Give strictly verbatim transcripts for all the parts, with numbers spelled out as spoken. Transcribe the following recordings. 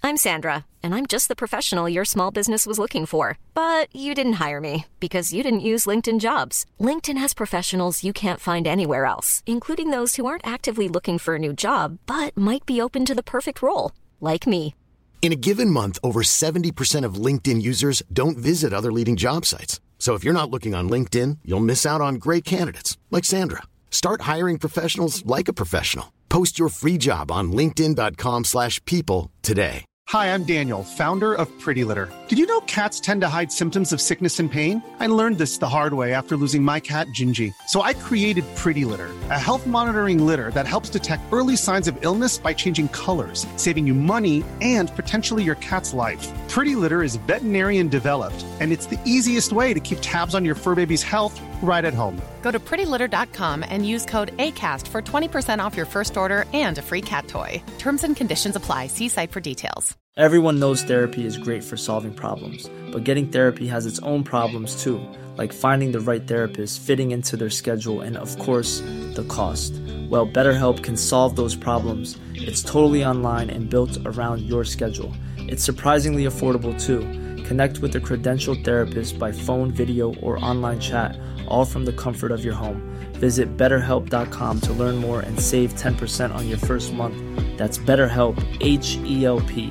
I'm Sandra, and I'm just the professional your small business was looking for. But you didn't hire me because you didn't use LinkedIn Jobs. LinkedIn has professionals you can't find anywhere else, including those who aren't actively looking for a new job, but might be open to the perfect role, like me. In a given month, over seventy percent of LinkedIn users don't visit other leading job sites. So if you're not looking on LinkedIn, you'll miss out on great candidates like Sandra. Start hiring professionals like a professional. Post your free job on linkedin dot com slash people today. Hi, I'm Daniel, founder of Pretty Litter. Did you know cats tend to hide symptoms of sickness and pain? I learned this the hard way after losing my cat, Gingy. So I created Pretty Litter, a health monitoring litter that helps detect early signs of illness by changing colors, saving you money and potentially your cat's life. Pretty Litter is veterinarian developed, and it's the easiest way to keep tabs on your fur baby's health right at home. Go to pretty litter dot com and use code ACAST for twenty percent off your first order and a free cat toy. Terms and conditions apply. See site for details. Everyone knows therapy is great for solving problems, but getting therapy has its own problems too, like finding the right therapist, fitting into their schedule, and of course, the cost. Well, BetterHelp can solve those problems. It's totally online and built around your schedule. It's surprisingly affordable too. Connect with a credentialed therapist by phone, video, or online chat, all from the comfort of your home. Visit better help dot com to learn more and save ten percent on your first month. That's BetterHelp, H E L P.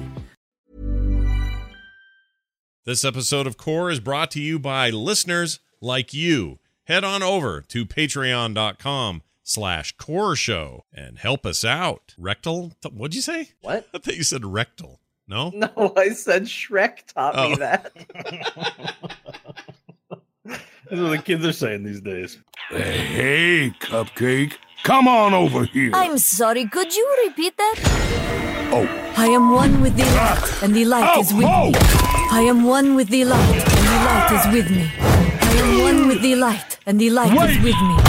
This episode of Core is brought to you by listeners like you. Head on over to patreon dot com slash core show and help us out. Rectal? What'd you say? What? I thought you said rectal. No? No, I said Shrek taught oh. me that. That's what the kids are saying these days. Hey, Cupcake, come on over here. I'm sorry, could you repeat that? Oh. I am one with the light, and the light oh, is with oh. me. I am one with the light, and the light is with me. I am one with the light, and the light Wait. is with me.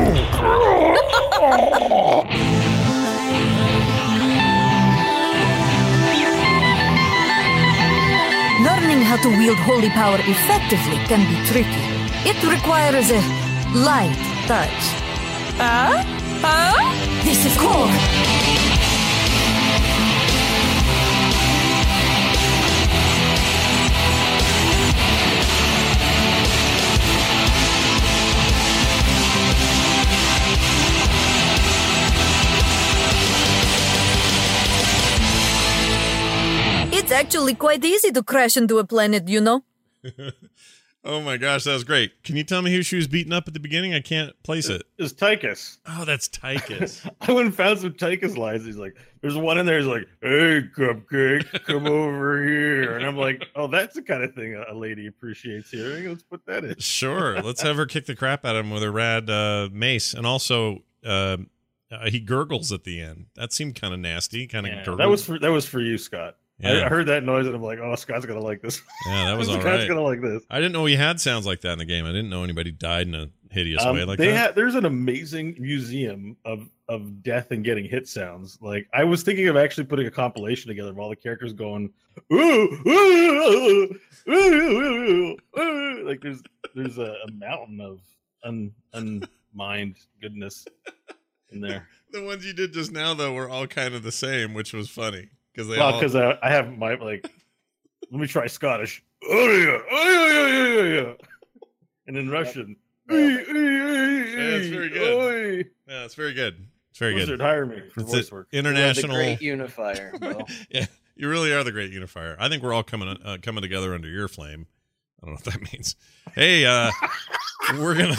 Learning how to wield holy power effectively can be tricky. It requires a light touch. Huh? Huh? This is Core. It's actually quite easy to crash into a planet, you know? Oh my gosh, that was great. Can you tell me who she was beating up at the beginning? I can't place it. It's Tychus. Oh, that's Tychus. I went and found some Tychus lines. He's like, there's one in there. He's like, hey, Cupcake, come over here. And I'm like, oh, that's the kind of thing a lady appreciates here. Let's put that in. Sure. Let's have her kick the crap out of him with a rad uh, mace. And also, uh, uh, he gurgles at the end. That seemed kind of nasty. Kind of yeah, gurgle. That was for that was for you, Scott. Yeah. I heard that noise and I'm like, oh, Scott's gonna like this. Yeah, that was all Scott's right. gonna like this. I didn't know he had sounds like that in the game. I didn't know anybody died in a hideous um, way like they that. Had, there's an amazing museum of of death and getting hit sounds. Like I was thinking of actually putting a compilation together of all the characters going, ooh, ooh, ooh, ooh, ooh. Like there's there's a, a mountain of un unmined goodness in there. The ones you did just now though were all kind of the same, which was funny. Because they well, all... because I, I have my like. Let me try Scottish. Oh yeah, oh yeah, yeah, yeah, yeah. And in Russian. Yeah, it's very good. Yeah, it's very good. It's very Wizard, good. Hire me for it's voice work. International. You're the great unifier. Bo. Yeah, you really are the great unifier. I think we're all coming uh, coming together under your flame. I don't know what that means. Hey, uh, we're gonna.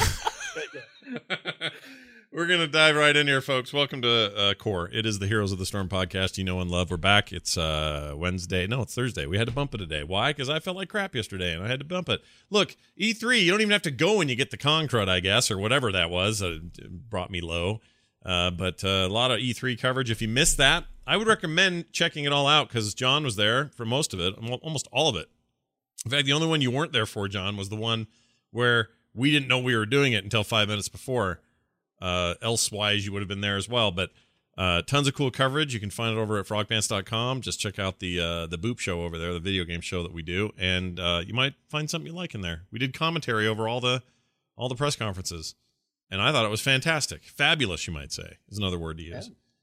We're going to dive right in here, folks. Welcome to uh, Core. It is the Heroes of the Storm podcast you know and love. We're back. It's uh, Wednesday. No, it's Thursday. We had to bump it today. Why? Because I felt like crap yesterday, and I had to bump it. Look, E three, you don't even have to go when you get the con crud, I guess, or whatever that was. Uh, it brought me low. Uh, but uh, a lot of E three coverage. If you missed that, I would recommend checking it all out because John was there for most of it, almost all of it. In fact, the only one you weren't there for, John, was the one where we didn't know we were doing it until five minutes before. Uh, elsewise, you would have been there as well. But uh, tons of cool coverage. You can find it over at frog pants dot com. Just check out the uh, the Boop Show over there, the video game show that we do, and uh, you might find something you like in there. We did commentary over all the all the press conferences, and I thought it was fantastic, fabulous. You might say is another word to use.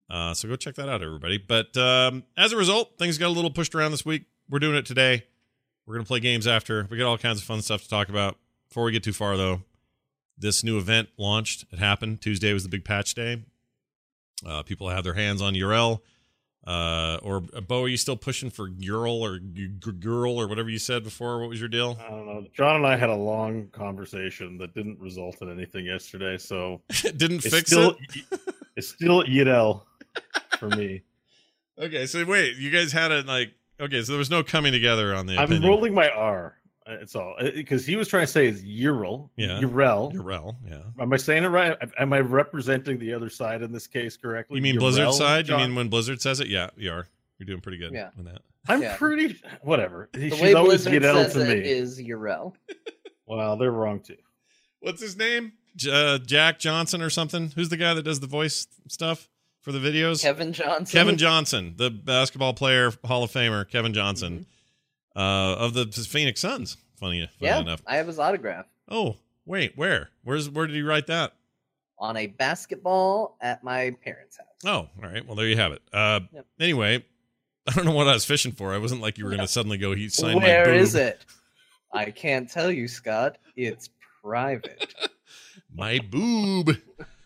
Uh, so go check that out, everybody. But um, as a result, things got a little pushed around this week. We're doing it today. We're going to play games after. We got all kinds of fun stuff to talk about. Before we get too far, though, this new event launched. It happened. Tuesday was the big patch day. Uh, people have their hands on U R L. Uh, or, uh, Bo, are you still pushing for U R L or G- girl or whatever you said before? What was your deal? I don't know. John and I had a long conversation that didn't result in anything yesterday, so didn't it's fix still, it? It's still Y D L for me. Okay, so wait, you guys had it like, okay, so there was no coming together on the I'm opinion. rolling my R. It's all because he was trying to say it's Ural. Yeah. Urel. Urel, yeah. Am I saying it right? Am I representing the other side in this case correctly? You mean Urel, Blizzard side? John? You mean when Blizzard says it? Yeah, you are. You're doing pretty good Yeah. on that. I'm Yeah. pretty whatever. The She's way always Blizzard Yidel says to me. it is Urel. Well, they're wrong too. What's his name? J- uh, Jack Johnson or something? Who's the guy that does the voice stuff for the videos? Kevin Johnson. Kevin Johnson, the basketball player, Hall of Famer, Kevin Johnson, mm-hmm. uh, of the Phoenix Suns. Funny, funny yeah, enough. I have his autograph. Oh, wait, where? Where's where did he write that? On a basketball at my parents' house. Oh, all right. Well, there you have it. Uh, Yep. Anyway, I don't know what I was fishing for. I wasn't like you were going to suddenly go, he signed my Where boob. is it? I can't tell you, Scott. It's private. My boob.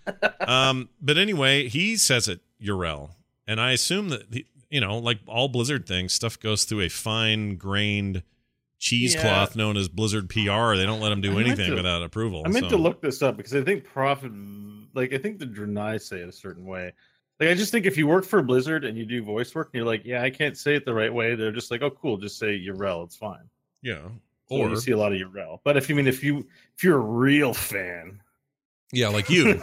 um, but anyway, he says it, Urel. And I assume that, he, you know, like all Blizzard things, stuff goes through a fine-grained cheesecloth Yeah. known as Blizzard P R. They don't let him do I meant anything to- without approval. I meant so. to look this up because I think profit, like I think the Drenai say it a certain way. Like I just think if you work for Blizzard and you do voice work, and you're like, yeah, I can't say it the right way. They're just like, oh, cool, just say Urel, it's fine. Yeah. So Or you see a lot of Urel. But if you mean if you if you're a real fan, yeah, like you.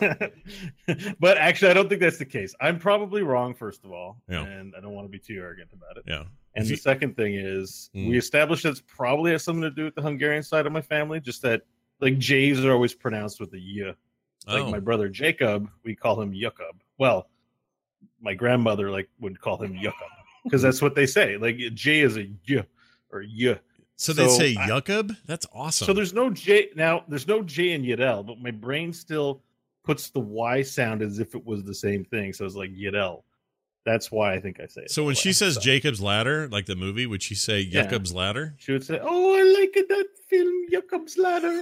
but actually, I don't think that's the case. I'm probably wrong, first of all, Yeah. and I don't want to be too arrogant about it. Yeah. And If the you- second thing is, Mm. we established that it's probably has something to do with the Hungarian side of my family. Just that, like, J's are always pronounced with a y. Like Oh. my brother Jacob, we call him Yukub. Well, my grandmother like would call him Yukub because that's what they say. Like J is a y or y. So they So say I- Yukub? That's awesome. So there's no J now. There's no J in Yidel, but my brain still puts the Y sound as if it was the same thing. So it's like Yidel. That's why I think I say it. So that when way. she says So Jacob's Ladder, like the movie, would she say Yeah. Jacob's Ladder? she would say, "Oh, I like it, that film, Jacob's Ladder."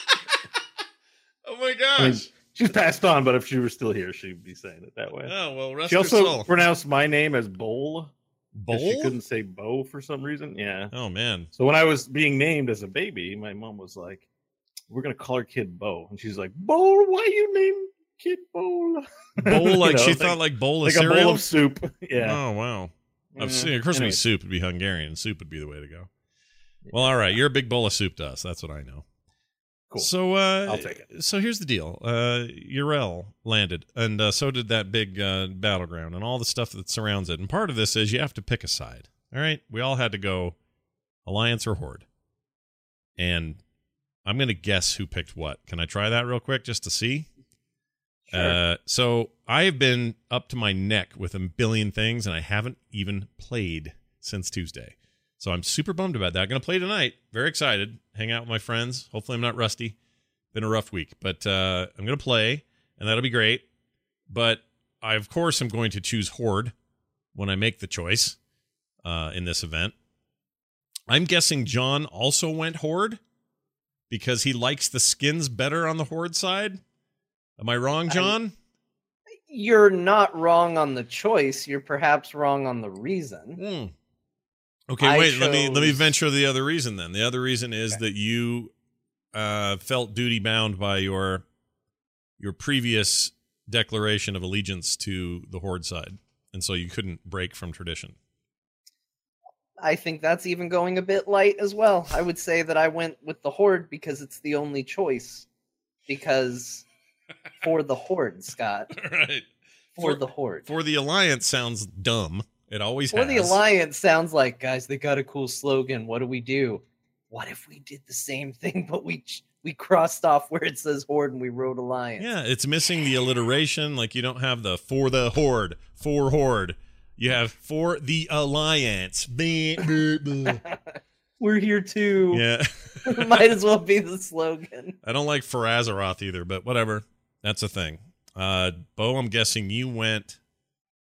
Oh my I mean, gosh. she's passed on, but if she were still here, she'd be saying it that way. Oh, well, rest She her also soul. pronounced my name as Bowl. 'cause She Bowl? couldn't say Bo for some reason. Yeah. Oh, man. So when I was being named as a baby, my mom was like, "We're gonna call her kid Bo," and she's like, "Bowl? Why you name kid Bowl?" Bowl, You like know, she like- thought like bowl of like cereal? a bowl of soup. Yeah. Oh, wow. Yeah. Of, of course, Anyway. soup would be Hungarian. Soup would be the way to go. Well, all right. You're a big bowl of soup to us. That's what I know. Cool. So, uh, I'll take it. So here's the deal. Uh, Urel landed, and uh, so did that big uh, battleground and all the stuff that surrounds it. And part of this is you have to pick a side. All right? We all had to go Alliance or Horde. And I'm going to guess who picked what. Can I try that real quick just to see? Sure. Uh, so I've been up to my neck with a billion things, and I haven't even played since Tuesday. So I'm super bummed about that. I'm going to play tonight. Very excited. Hang out with my friends. Hopefully I'm not rusty. Been a rough week. But uh, I'm going to play, and that'll be great. But I, of course, am going to choose Horde when I make the choice uh, in this event. I'm guessing John also went Horde because he likes the skins better on the Horde side. Am I wrong, John? You're not wrong on the choice. You're perhaps wrong on the reason. Hmm. Okay, I wait. Let me let me chose- venture the other reason then. The other reason is that you uh, felt duty bound by your your previous declaration of allegiance to the Horde side, and so you couldn't break from tradition. I think that's even going a bit light as well. I would say that I went with the Horde because it's the only choice. Because for the Horde, Scott. Right. For, For- the Horde. For the Alliance sounds dumb. It always For has. the Alliance sounds like, guys, they got a cool slogan. What do we do? What if we did the same thing, but we we crossed off where it says Horde and we wrote Alliance? Yeah, it's missing the alliteration. Like you don't have the for the Horde, for Horde. You have for the Alliance. Bleh, bleh, bleh. We're here too. Yeah. Might as well be the slogan. I don't like for Azeroth either, but whatever. That's a thing. Uh, Bo, I'm guessing you went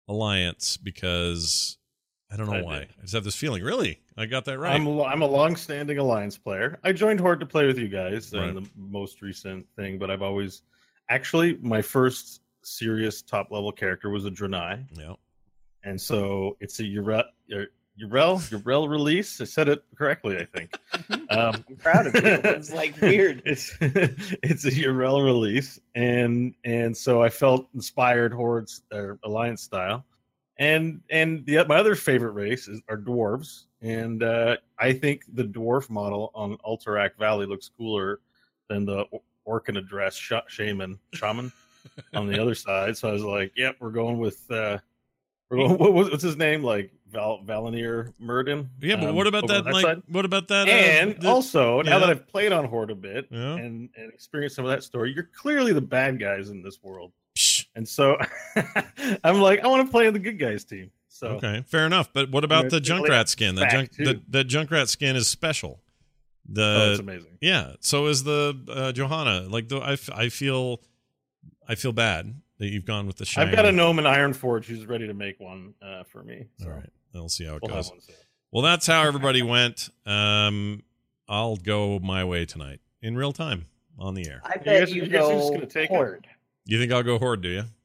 Alliance because I don't know I why. did. I just have this feeling. Really, I got that right. I'm a, I'm a long-standing Alliance player. I joined Horde to play with you guys in Right. the most recent thing, but I've always actually my first serious top-level character was a Draenei. Yeah. And so it's a Yrel, Yrel, Yrel release. I said it correctly, I think. Um, I'm proud of you. It's like weird. It's it's a Yrel release, and and so I felt inspired Horde's or Alliance style, and and the my other favorite race is are dwarves, and uh, I think the dwarf model on Alterac Valley looks cooler than the orc in a dress sh- shaman shaman on the other side. So I was like, yep, we're going with. Uh, What was what's his name? Like Val Valinir Murden? Yeah, but um, what about over that? on Like, side? what about that? Uh, And the- also, now yeah. that I've played on Horde a bit Yeah. and, and experienced some of that story, you're clearly the bad guys in this world. Psh. And so I'm like, I want to play on the good guys team. So Okay, fair enough. But what about the It's really Junkrat skin? That back, junk, too. the, the Junkrat skin is special. The oh, it's amazing. yeah. So is the uh, Johanna. Like the I, f- I feel I feel bad that you've gone with the shiny. I've got a gnome in Ironforge who's ready to make one uh, for me. So All right, we'll see how it we'll goes. have one soon. Well, that's how everybody went. Um, I'll go my way tonight in real time on the air. I You bet guys- you, you guys are just go gonna take it? Horde. You think I'll go Horde? Do you?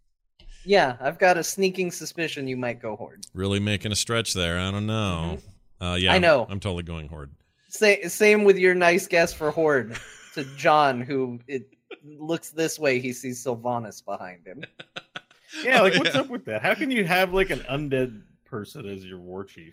Yeah, I've got a sneaking suspicion you might go Horde. Really making a stretch there? I don't know. Uh, yeah, I know. I'm totally going Horde. Say, same with your nice guess for Horde to John, who it looks this way. He sees Sylvanas behind him. Yeah, like Oh, what's yeah. up with that? How can you have like an undead person as your war chief?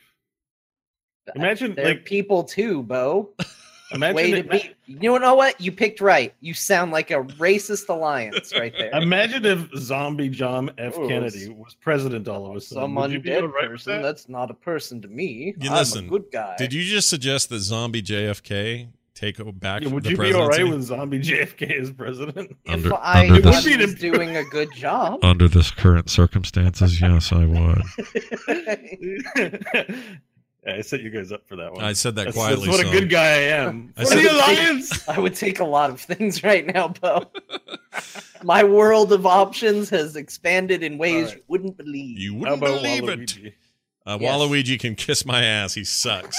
Imagine They're like people too, Bo. imagine Way to it- be. You know what? You picked right. You sound like a racist alliance right there. Imagine if Zombie John F. Oh, Kennedy was president all of a sudden. Some Would you be undead all right with person. that? That's not a person to me. You I'm listen, a good guy. Did you just suggest that zombie J F K take o- back Yeah, would the you be all presidency? right with Zombie J F K as president? If Under- I under thought this- he was doing a good job. Under this current circumstances, yes, I would. Yeah, I set you guys up for that one. I said that That's, quietly. that's what so- a good guy I am. I For said- the alliance. I would take a lot of things right now, Bo. My world of options has expanded in ways All right. you wouldn't believe. You How wouldn't about believe it. Waluigi? Uh, Yes. Waluigi can kiss my ass. He sucks.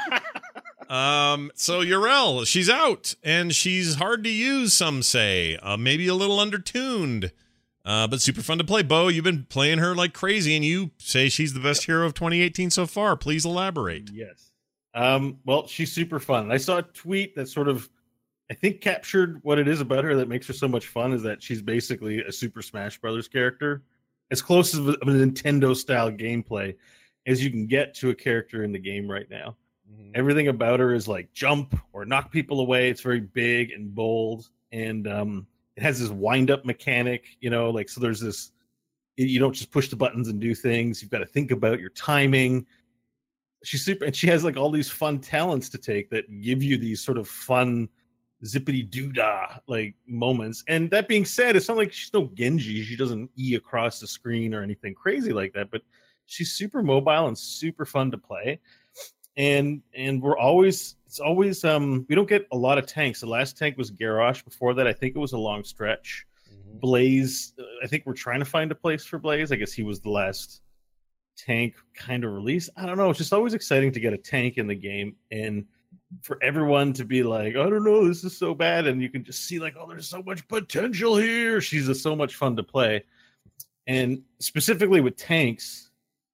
um. So Yrel, she's out, and she's hard to use. Some say, uh, maybe a little undertuned, uh, but super fun to play. Bo, you've been playing her like crazy, and you say she's the best hero of twenty eighteen so far. Please elaborate. Yes. Um, well, she's super fun. I saw a tweet that sort of, I think, captured what it is about her that makes her so much fun is that she's basically a Super Smash Brothers character, as close of a, of a Nintendo-style gameplay as you can get to a character in the game right now. Everything about her is like jump or knock people away. It's very big and bold, and um, it has this wind-up mechanic, you know, like so. There's this, you don't just push the buttons and do things. You've got to think about your timing. She's super, and she has like all these fun talents to take that give you these sort of fun zippity doodah like moments. And that being said, it's not like she's no Genji. She doesn't E across the screen or anything crazy like that. But she's super mobile and super fun to play. And and we're always it's always um we don't get a lot of tanks. The last tank was Garrosh. Before that, I think it was a long stretch. Blaze, uh, I think we're trying to find a place for Blaze. I guess he was the last tank kind of release. I don't know. It's just always exciting to get a tank in the game and for everyone to be like, I don't know, this is so bad. And you can just see like, oh, there's so much potential here. She's just so much fun to play. And specifically with tanks,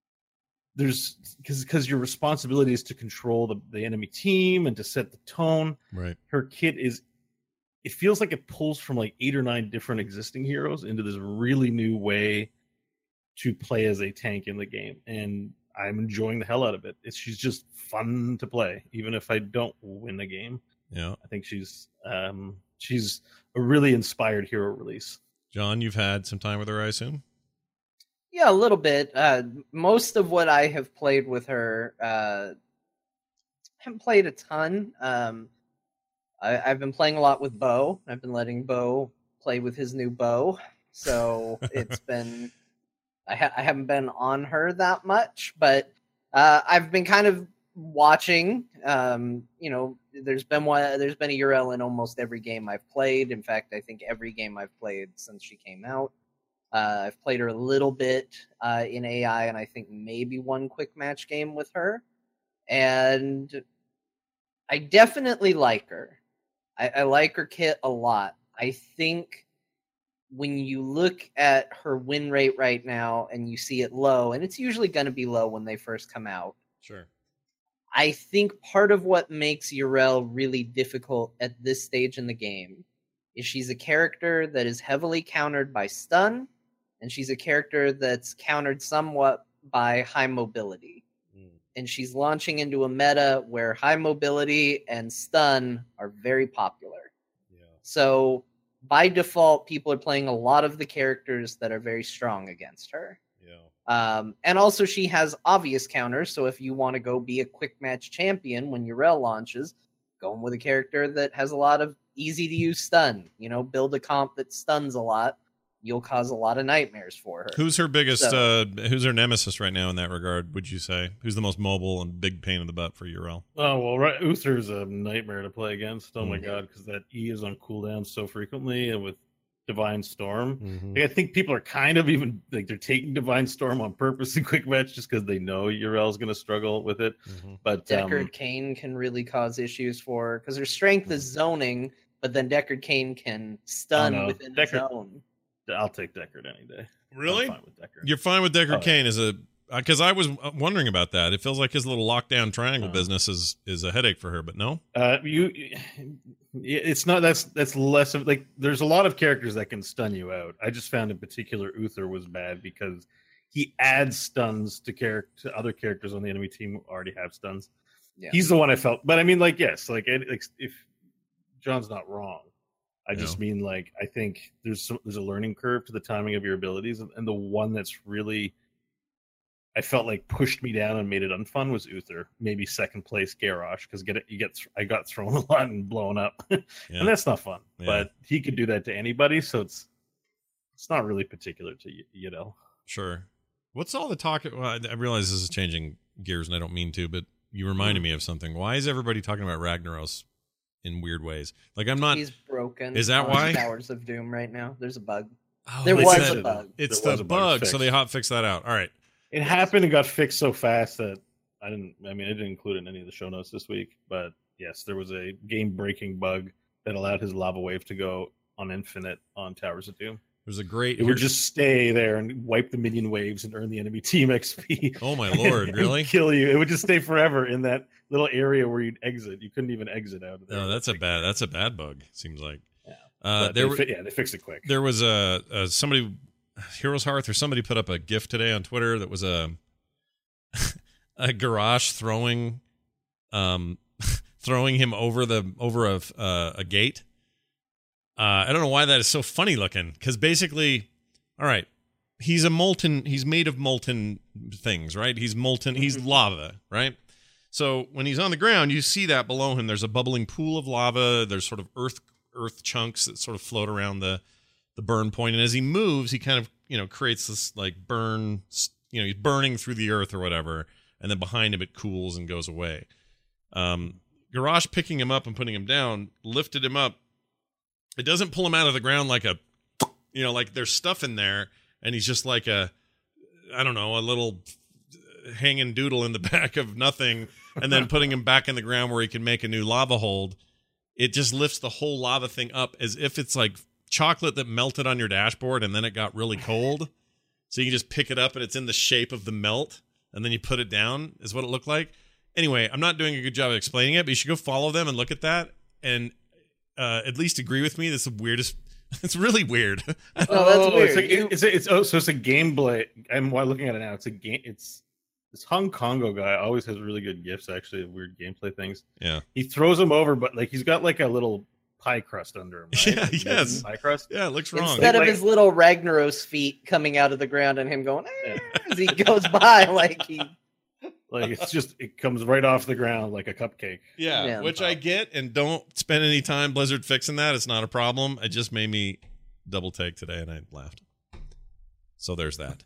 there's because because your responsibility is to control the, the enemy team and to set the tone. Right. Her kit is it feels like it pulls from like eight or nine different existing heroes into this really new way to play as a tank in the game. And I'm enjoying the hell out of it. It's she's just fun to play, even if I don't win the game. Yeah. I think she's um she's a really inspired hero release. John, you've had some time with her, I assume? Yeah, a little bit. Uh, most of what I have played with her, uh, haven't played a ton. Um, I, I've been playing a lot with Bo. I've been letting Bo play with his new bow, so it's been. I, ha- I haven't been on her that much, but uh, I've been kind of watching. Um, you know, there's been one. There's been a Yrel in almost every game I've played. In fact, I think every game I've played since she came out. Uh, I've played her a little bit uh, in A I, and I think maybe one quick match game with her. And I definitely like her. I, I like her kit a lot. I think when you look at her win rate right now and you see it low, and it's usually going to be low when they first come out. Sure. I think part of what makes Yrel really difficult at this stage in the game is she's a character that is heavily countered by stun, and she's a character that's countered somewhat by high mobility. Mm. And she's launching into a meta where high mobility and stun are very popular. Yeah. So by default, people are playing a lot of the characters that are very strong against her. Um, and also she has obvious counters, so if you want to go be a quick match champion when Yrel launches, going with a character that has a lot of easy-to-use stun. You know, build a comp that stuns a lot, you'll cause a lot of nightmares for her. Who's her biggest, so, uh, who's her nemesis right now in that regard, would you say? Who's the most mobile and big pain in the butt for Yrel? Oh, well, right, Uther's a nightmare to play against. Oh, Mm. my God, because that E is on cooldown so frequently, and with Divine Storm. Mhm. Like, I think people are kind of even like they're taking Divine Storm on purpose in quick match just because they know Yrel's going to struggle with it. Mm-hmm. But Deckard um, Cain can really cause issues for her because her strength is zoning, but then Deckard Cain can stun no. within Deckard- the zone. I'll take Deckard any day. Really? I'm fine with Deckard. You're fine with Deckard Oh, Cain as a because I was wondering about that. It feels like his little lockdown triangle Oh. business is is a headache for her, but no. Uh, you, it's not. That's that's less of like. There's a lot of characters that can stun you out. I just found in particular Uther was bad because he adds stuns to character to other characters on the enemy team who already have stuns. Yeah. He's the one I felt. But I mean, like, yes, like, it, like if John's not wrong, I No. just mean like I think there's some, there's a learning curve to the timing of your abilities, and the one that's really I felt like pushed me down and made it unfun was Uther. Maybe second place Garrosh because get it you get th- I got thrown a lot and blown up, Yeah. and that's not fun. Yeah. But he could do that to anybody, so it's it's not really particular to you, you know. Sure. What's all the talk? Well, I I realize this is changing gears, and I don't mean to, but you reminded me of something. Why is everybody talking about Ragnaros in weird ways? Like I'm not. He's broken. Is that on why? Towers of Doom right now. There's a bug. Oh, there they was said a bug. It's There was the a bug bug, fixed. so they hot fixed that out. All right. It happened and got fixed so fast that I didn't. I mean, I didn't include it in any of the show notes this week. But yes, there was a game-breaking bug that allowed his lava wave to go on infinite on Towers of Doom. There's a great. It would just stay there and wipe the minion waves and earn the enemy team X P. Oh my lord! and Really? kill you. It would just stay forever in that little area where you'd exit. You couldn't even exit out of there. No, that's a bad. That's a bad bug. Seems like. Yeah. Uh, But there they were, fi- yeah, they fixed it quick. There was a, a somebody, Heroes Hearth or somebody put up a GIF today on Twitter that was a a garage throwing, um, throwing him over the over a uh, a gate. Uh, I don't know why that is so funny looking because basically, all right, he's a molten. He's made of molten things, right? He's molten. He's lava, right? So when he's on the ground, you see that below him. There's a bubbling pool of lava. There's sort of earth earth chunks that sort of float around the the burn point. And as he moves, he kind of you know creates this like burn. You know, he's burning through the earth or whatever. And then behind him, it cools and goes away. Um, Garrosh picking him up and putting him down lifted him up. It doesn't pull him out of the ground like a, you know, like there's stuff in there, and he's just like a, I don't know, a little hanging doodle in the back of nothing, and then putting him back in the ground where he can make a new lava hold. It just lifts the whole lava thing up as if it's like chocolate that melted on your dashboard and then it got really cold. So you can just pick it up and it's in the shape of the melt. And then you put it down is what it looked like. Anyway, I'm not doing a good job of explaining it, but you should go follow them and look at that and uh, at least agree with me. That's the weirdest. It's really weird. Oh, that's weird. It's, like, it's, it's oh, so it's a gameplay. I'm looking at it now. It's a game. It's this Hong Kongo guy always has really good gifts. Actually, of weird gameplay things. Yeah, he throws them over, but like he's got like a little pie crust under him. Right? Yeah, Like, yes. pie crust. Yeah, it looks wrong. Instead of Like- his little Ragnaros feet coming out of the ground and him going eh, as he goes by, like he. Like it's just it comes right off the ground like a cupcake. Yeah, Yeah. which I get, and don't spend any time Blizzard fixing that. It's not a problem. It just made me double take today, and I laughed. So there's that.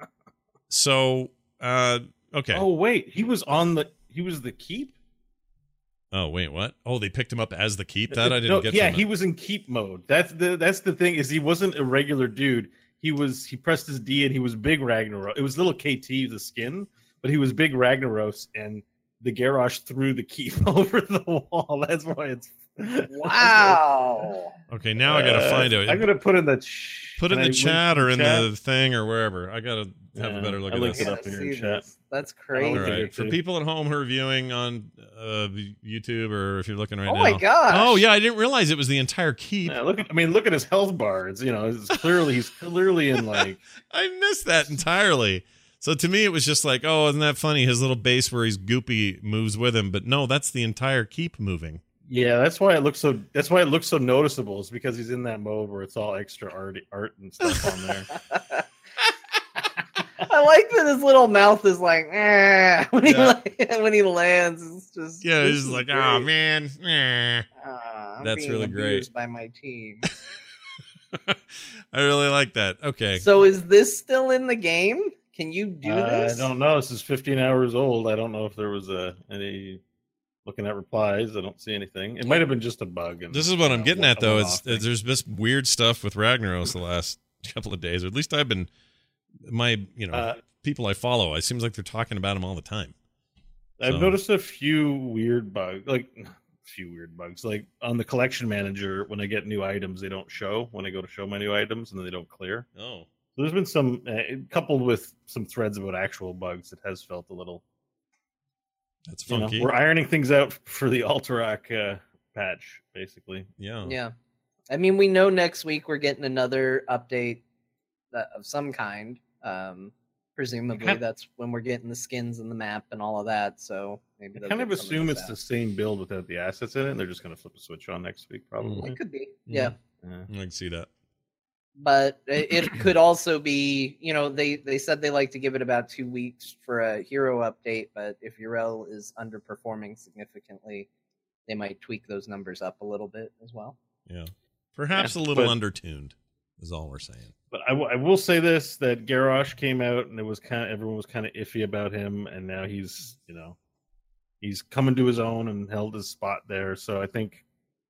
So, uh, okay. Oh wait, he was on the he was the keep. Oh wait, what? Oh, they picked him up as the keep. That I didn't No, get. yeah, from he it. was in keep mode. That's the that's the thing is he wasn't a regular dude. he was he pressed his D and he was big Ragnaros. It was little K T the skin, but he was big Ragnaros, and the Garrosh threw the keep over the wall. That's why it's wow. Okay, now I gotta find uh, it. I'm gonna put in the ch- put in Can the I chat link or in chat? the thing or wherever. I gotta have Yeah, a better look I at linked this. it up here in chat. This. That's crazy. All right. For too. people at home who are viewing on uh, YouTube or if you're looking right Oh now. my gosh. Oh yeah, I didn't realize it was the entire keep. Yeah, look at I mean look at his health bar. It's you know it's clearly he's clearly in like I missed that entirely. So to me, it was just like, oh, isn't that funny? His little base where he's goopy moves with him, but no, that's the entire keep moving. yeah. That's why it looks so. That's why it looks so noticeable. It's because he's in that mode where it's all extra art, art and stuff on there. I like that his little mouth is like, eh, when he Yeah. like, when he lands. It's just Yeah, this it's just is like, great. oh man, eh. Ah, I'm That's being really great. abused by my team. I really like that. Okay, So is this still in the game? Can you do Uh, this? I don't know. This is fifteen hours old. I don't know if there was a any looking at replies. I don't see anything. It might have been just a bug. And, this is what I'm you know, getting one- at though. a Is one-off thing. there's this weird stuff with Ragnaros the last couple of days, or at least I've been my you know Uh, people I follow. It seems like they're talking about him all the time. I've So- noticed a few weird bugs, like a few weird bugs, like on the collection manager. When I get new items, they don't show when I go to show my new items, and then they don't clear. Oh, So there's been some, uh, coupled with some threads about actual bugs, it has felt a little. that's You know, funky. we're ironing things out for the Alterac uh, patch, basically. yeah, Yeah. I mean, we know next week we're getting another update uh, of some kind. Um, presumably, kind- that's when we're getting the skins and the map and all of that. So maybe I they'll kind of get some assume this it's out. the same build without the assets in it, and they're just going to flip a switch on next week, probably. It could be, Yeah. yeah. Yeah. I can see that. But it, it could also be, you know, they they said they like to give it about two weeks for a hero update. But if Yrel is underperforming significantly, they might tweak those numbers up a little bit as well. Yeah, perhaps Yeah, a little but- undertuned is all we're saying. But I, w- I will say this: that Garrosh came out, and it was kind of everyone was kind of iffy about him, and now he's, you know, he's coming to his own and held his spot there. So I think,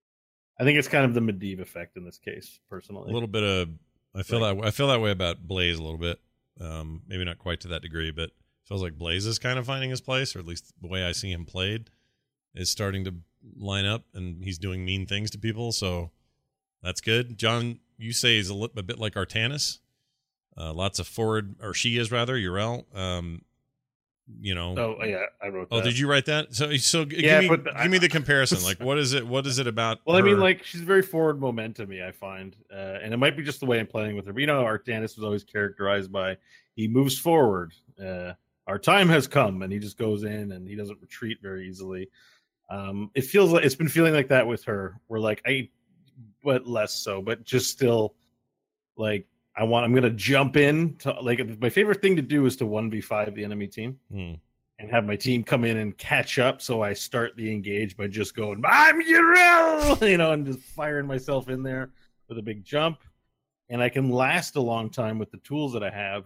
I think it's kind of the Medivh effect in this case, personally. A little bit of I feel that I feel that way about Blaze a little bit. Um, maybe not quite to that degree, but it feels like Blaze is kind of finding his place, or at least the way I see him played is starting to line up, and he's doing mean things to people. So that's good. John, you say he's a, li- a bit like Artanis. Uh, lots of forward, or she is rather, Yrel. Um, you know. Oh yeah, I wrote. Oh, that. did you write that? So, so g- Yeah, give me, but the- give me the comparison. Like, what is it? What is it about? Well, I mean, her? like she's very forward momentum-y, I find, uh, and it might be just the way I'm playing with her. But you know, Artanis was always characterized by he moves forward. Uh, our time has come, and he just goes in, and he doesn't retreat very easily. Um, it feels like it's been feeling like that with her. We're like, I, but less so, but just still, like I want. I'm gonna jump in to like my favorite thing to do is to one v five the enemy team. Hmm. And have my team come in and catch up, so I start the engage by just going, "I'm Yrel," you know, and just firing myself in there with a big jump, and I can last a long time with the tools that I have,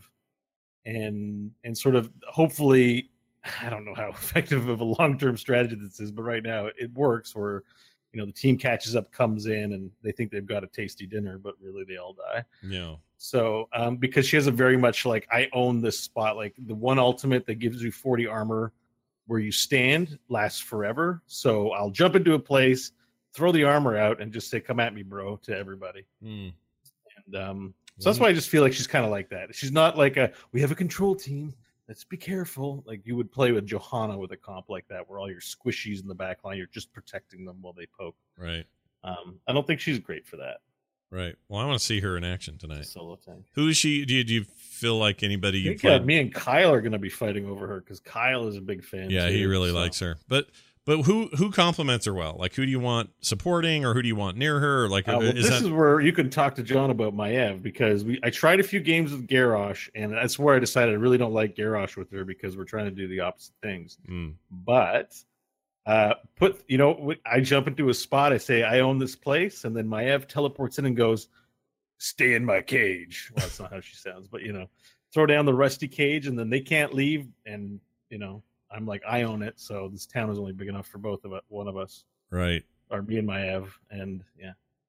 and and sort of hopefully, I don't know how effective of a long term strategy this is, but right now it works. Where you know the team catches up, comes in, and they think they've got a tasty dinner, but really they all die. Yeah. So, um, because she has a very much like I own this spot, like the one ultimate that gives you forty armor where you stand lasts forever. So I'll jump into a place, throw the armor out, and just say, "Come at me, bro," to everybody. Hmm. And um, so that's why I just feel like she's kind of like that. She's not like a we have a control team. Let's be careful. Like you would play with Johanna with a comp like that, where all your squishies in the back line, you're just protecting them while they poke. Right. Um, I don't think she's great for that. Right. Well, I want to see her in action It's a tonight. solo tank. Who is she? Do you, do you feel like anybody I you think, uh, played? me and Kyle are going to be fighting over her because Kyle is a big fan. Yeah, too, he really so. likes her. But but who who compliments her well? Like who do you want supporting, or who do you want near her? Or like Uh, well, is this that is where you can talk to John about Maev because we I tried a few games with Garrosh, and that's where I decided I really don't like Garrosh with her because we're trying to do the opposite things. Mm. But uh, put you know I jump into a spot, I say I own this place, and then Maev teleports in and goes, "Stay in my cage." Well, that's not how she sounds, but you know, throw down the rusty cage, and then they can't leave, and you know. I'm like, I own it, so this town is only big enough for both of us, one of us, right? or me and Maev, and yeah.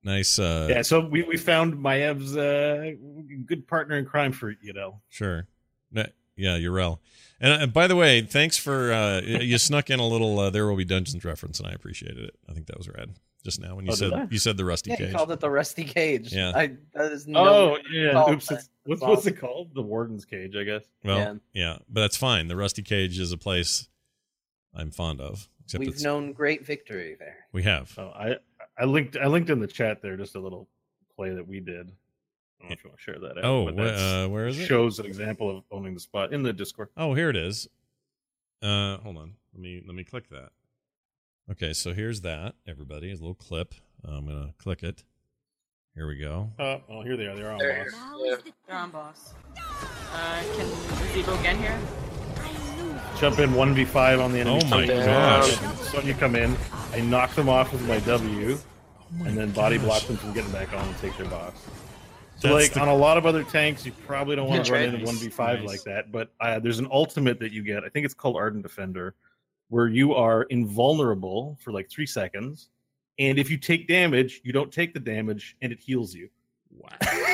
Nice. Uh, yeah, so we, we found Maev's uh, good partner in crime for you know. Sure. Yeah, Yrel. And uh, by the way, thanks for uh, you snuck in a little. Uh, There Will Be Dungeons reference, and I appreciated it. I think that was rad. Just now when you oh, said you said the Rusty yeah, Cage. You called it the Rusty Cage. Yeah. I, that is no oh yeah. Oops. It's, what's, awesome. what's it called? The Warden's Cage, I guess. Well, yeah. yeah, but that's fine. The Rusty Cage is a place I'm fond of. Except We've it's, known great victory there. We have. Oh, I I linked I linked in the chat there just a little play that we did. I don't know if you want to share that out. Oh, but wh- uh, where is it? Shows an example of owning the spot in the Discord. Oh, here it is. Uh, hold on. Let me let me click that. Okay, so here's that. Everybody, a little clip. I'm gonna click it. Here we go. Uh, oh, here they are. They're on There. boss. Yeah. They're on boss. Uh, can Zebo again here? Jump in one v five on the enemy. Oh my team. gosh. So when you come in, I knock them off with my W, oh and then body block them from getting back on and take their boss. So That's like the... on a lot of other tanks, you probably don't want to run Nice. in one v five Nice. like that. But uh, there's an ultimate that you get. I think it's called Ardent Defender, where you are invulnerable for like three seconds, and if you take damage, you don't take the damage, and it heals you. Wow.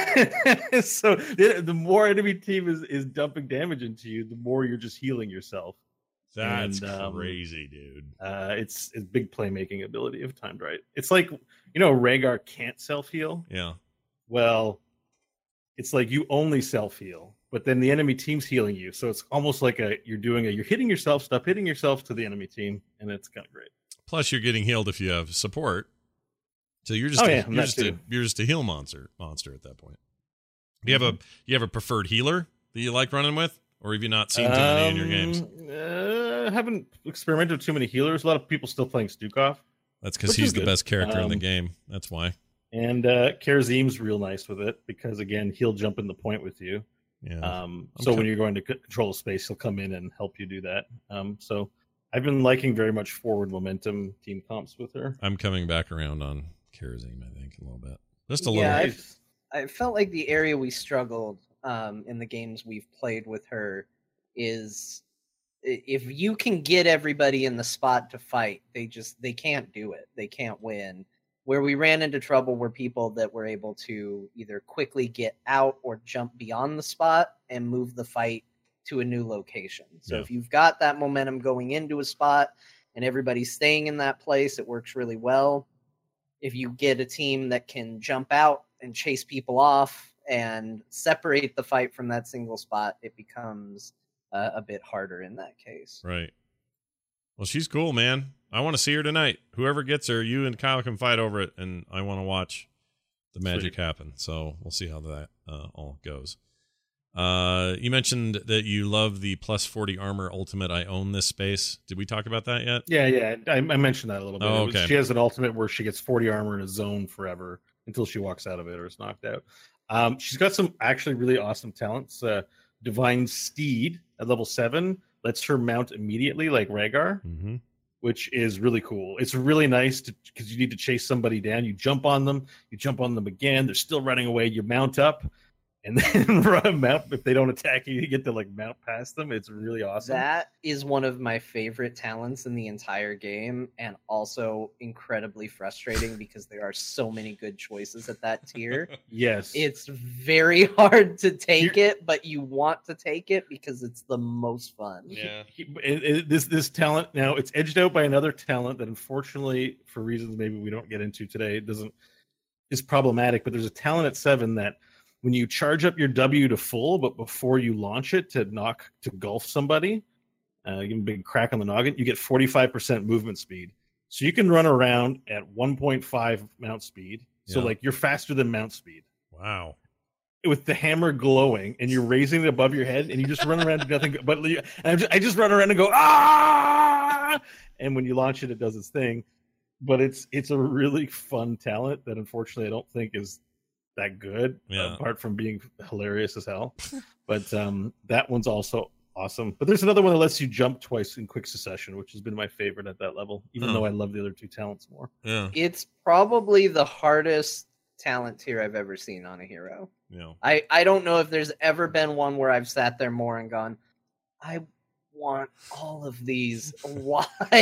So the, the more enemy team is, is dumping damage into you, the more you're just healing yourself. That's And, um, crazy, dude. Uh, it's it's big playmaking ability if timed right. It's like, you know, Rhaegar can't self heal. Yeah. Well, it's like you only self heal, but then the enemy team's healing you. So it's almost like a you're doing a you're hitting yourself, stop hitting yourself to the enemy team, and it's kind of great. Plus, you're getting healed if you have support. So you're just Oh, a, yeah, you're that just a, too. you're just a heal monster monster at that point. Do you have a you have a preferred healer that you like running with, or have you not seen too many in your games? Um, Uh, haven't experimented with too many healers. A lot of people still playing Stukov. That's because which he's is the good. best character in the Um, game. That's why. And uh, Karazim's real nice with it because again he'll jump in the point with you. Yeah. Um, I'm so co- when you're going to c- control a space, he'll come in and help you do that. Um, so I've been liking very much forward momentum team comps with her. I'm coming back around on Karazim, I think, a little bit. Just a Yeah, little. I've- I felt like the area we struggled um, in the games we've played with her is i- if you can get everybody in the spot to fight, they just they can't do it. They can't win. Where we ran into trouble were people that were able to either quickly get out or jump beyond the spot and move the fight to a new location. So Yeah. if you've got that momentum going into a spot and everybody's staying in that place, it works really well. If you get a team that can jump out and chase people off and separate the fight from that single spot, it becomes uh, a bit harder in that case. Right. Well, she's cool, man. I want to see her tonight. Whoever gets her, you and Kyle can fight over it, and I want to watch the magic Sweet. happen. So we'll see how that uh, all goes. Uh, you mentioned that you love the plus forty armor ultimate. I own this space. Did we talk about that yet? Yeah, yeah. I, I mentioned that a little bit. Oh, It was- okay. She has an ultimate where she gets forty armor in a zone forever until she walks out of it or is knocked out. Um, she's got some actually really awesome talents. Uh, Divine Steed at level seven lets her mount immediately like Rhaegar, Mm-hmm. which is really cool. It's really nice because you need to chase somebody down. You jump on them, you jump on them again. They're still running away. You mount up, and then run mount. If they don't attack you, you get to like mount past them. It's really awesome. That is one of my favorite talents in the entire game, and also incredibly frustrating because there are so many good choices at that tier. Yes, It's very hard to take Here- it, but you want to take it because it's the most fun. Yeah. He- it- it- this this talent now it's edged out by another talent that unfortunately for reasons maybe we don't get into today doesn't is problematic. But there's a talent at seven that when you charge up your W to full, but before you launch it to knock to gulf somebody, uh, give them a big crack on the noggin, you get forty-five percent movement speed. So you can run around at one point five mount speed. So Yeah. like you're faster than mount speed Wow. with the hammer glowing, and you're raising it above your head, and you just run around and nothing. But and I just, I just run around and go ah, and when you launch it, it does its thing. But it's it's a really fun talent that unfortunately I don't think is that good, Yeah. apart from being hilarious as hell. But um, that one's also awesome. But there's another one that lets you jump twice in quick succession, which has been my favorite at that level, even Oh. though I love the other two talents more. Yeah. It's probably the hardest talent tier I've ever seen on a hero. Yeah. I, I don't know if there's ever been one where I've sat there more and gone, I want all of these. Why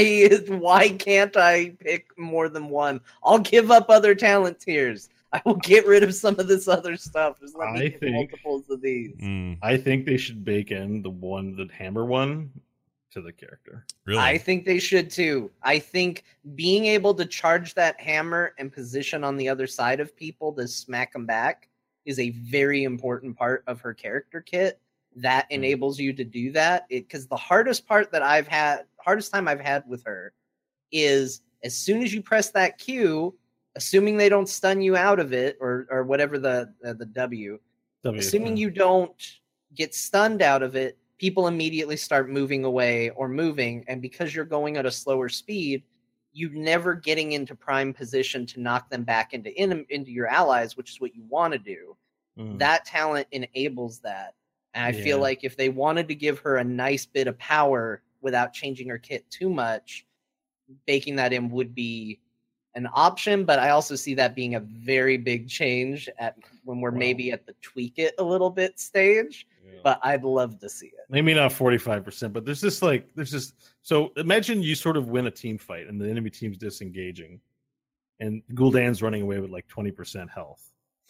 why can't I pick more than one? I'll give up other talent tiers. I will get rid of some of this other stuff. Just let me I get think- multiples of these. Mm, I think they should bake in the one, the hammer one, to the character. really? I think they should too. I think being able to charge that hammer and position on the other side of people to smack them back is a very important part of her character kit. That enables you to do that. Because the hardest part that I've had, hardest time I've had with her is as soon as you press that Q, assuming they don't stun you out of it or or whatever the uh, the W, W, assuming yeah. you don't get stunned out of it, people immediately start moving away or moving. And because you're going at a slower speed, you never getting into prime position to knock them back into in, into your allies, which is what you want to do. Mm. That talent enables that. And I feel Yeah. like if they wanted to give her a nice bit of power without changing her kit too much, baking that in would be an option. But I also see that being a very big change at when we're Wow. maybe at the tweak it a little bit stage. Yeah. But I'd love to see it. Maybe not forty-five percent, but there's this like there's just so imagine you sort of win a team fight and the enemy team's disengaging and Gul'dan's running away with like twenty percent health.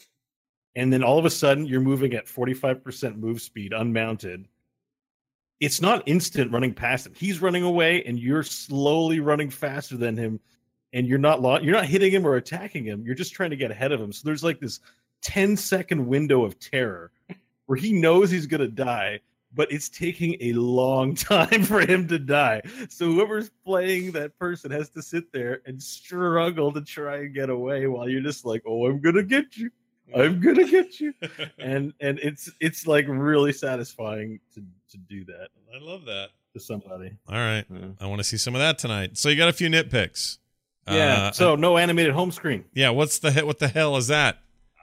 And then all of a sudden you're moving at forty-five percent move speed unmounted. It's not instant running past him. He's running away and you're slowly running faster than him and you're not lo- you're not hitting him or attacking him. You're just trying to get ahead of him. So there's like this ten second window of terror where he knows he's going to die, but it's taking a long time for him to die. So whoever's playing that person has to sit there and struggle to try and get away while you're just like, oh, I'm going to get you. I'm going to get you. And and it's it's like really satisfying to, to do that I love that. to somebody. All right. Yeah. I want to see some of that tonight. So you got a few nitpicks. Yeah. Uh, so no animated home screen. yeah. What's the he- what the hell is that?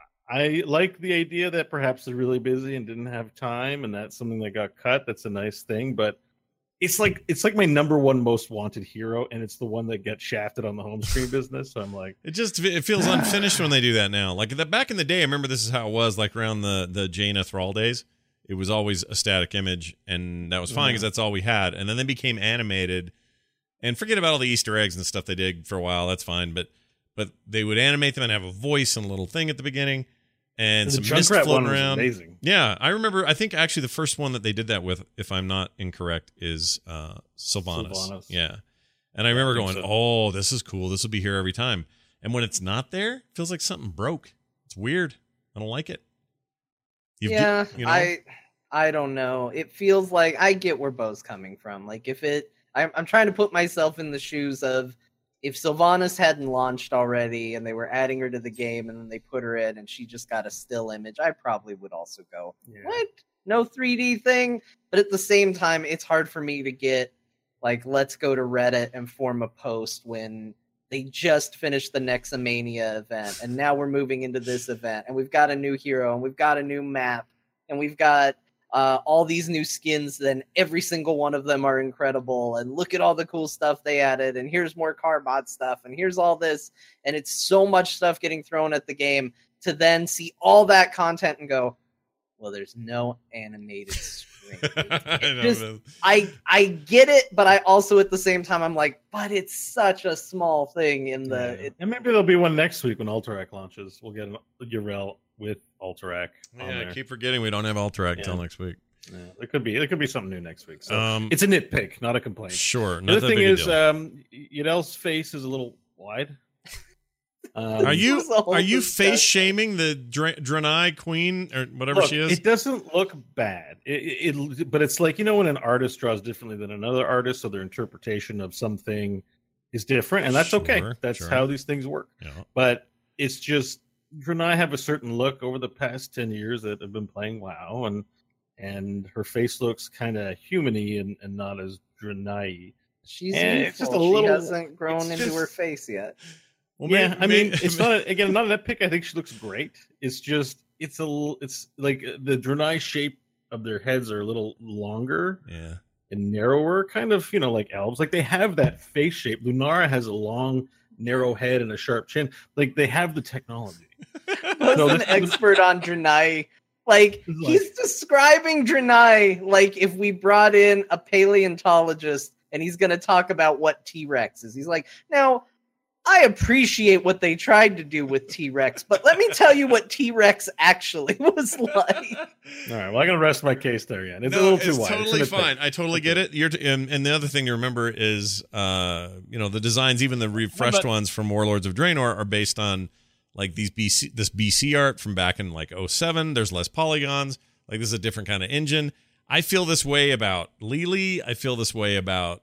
I like the idea that perhaps they're really busy and didn't have time, and that's something that got cut. That's a nice thing, but it's like it's like my number one most wanted hero, and it's the one that gets shafted on the home screen business. So I'm like, It just it feels unfinished when they do that now. Like the, back in the day, I remember this is how it was. Like around the the Jaina Thrall days, it was always a static image, and that was fine because Yeah. that's all we had. And then they became animated, and forget about all the Easter eggs and stuff they did for a while. That's fine, but but they would animate them and have a voice and a little thing at the beginning, and the some mist Junkrat floating one was around. amazing. Yeah, I remember. I think actually the first one that they did that with, if I'm not incorrect, is uh, Sylvanas. Sylvanas. Yeah, and I remember I think going, so. "Oh, this is cool. This will be here every time." And when it's not there, it feels like something broke. It's weird. I don't like it. You've ge- yeah, you know? I I don't know. It feels like I get where Bo's coming from. Like if it, I'm I'm trying to put myself in the shoes of if Sylvanas hadn't launched already and they were adding her to the game and then they put her in and she just got a still image, I probably would also go, Yeah. what? No three D thing? But at the same time, it's hard for me to get like, let's go to Reddit and form a post when they just finished the Nexomania event and now we're moving into this event and we've got a new hero and we've got a new map and we've got uh, all these new skins, then every single one of them are incredible and look at all the cool stuff they added and here's more Carbot stuff and here's all this, and it's so much stuff getting thrown at the game to then see all that content and go, well, there's no animated screen. I know just- this. I I get it, but I also at the same time I'm like, but it's such a small thing in the Yeah. it, and maybe there'll be one next week when Alterac launches. We'll get an Urel with Alterac on Yeah, I there. keep forgetting we don't have Alterac until Yeah. next week. Yeah, there could be there could be something new next week. So Um, it's a nitpick, not a complaint. Sure. The Not other that thing big a is, deal. um, Yadel's face is a little wide. Um, Are you This is a whole are you discussion. face shaming the Dr- Draenei queen or whatever look, she is? It doesn't look bad. It, it, it, but it's like, you know, when an artist draws differently than another artist, so their interpretation of something is different, and that's okay. Sure, That's sure. how these things work. Yeah. But it's just Draenei have a certain look over the past ten years that have been playing WoW, and and her face looks kind of humany and, and not as Draenei. she's And youthful. it's just a little- she hasn't grown it's into just- her face yet. Well, Yeah, may- I mean, may- it's not again not that pick. I think she looks great. It's just it's a l- it's like uh, the Draenei shape of their heads are a little longer Yeah. and narrower, kind of, you know, like elves. Like they have that face shape. Lunara has a long, narrow head and a sharp chin. Like they have the technology. Bo's No, an this- expert on Draenei Like, Like- he's describing Draenei like if we brought in a paleontologist and he's going to talk about what T-Rex is. He's like, now, I appreciate what they tried to do with T-Rex, but let me tell you what T-Rex actually was like. All right, well, I'm gonna rest my case there. Yeah, it's no, a little too it's wide. totally It's a nitpick. fine. I totally get it. You're t- and, and the other thing to remember is, uh, you know, the designs, even the refreshed But- ones from Warlords of Draenor, are based on like these B C, this B C art from back in like oh seven. There's less polygons. Like this is a different kind of engine. I feel this way about Lily. I feel this way about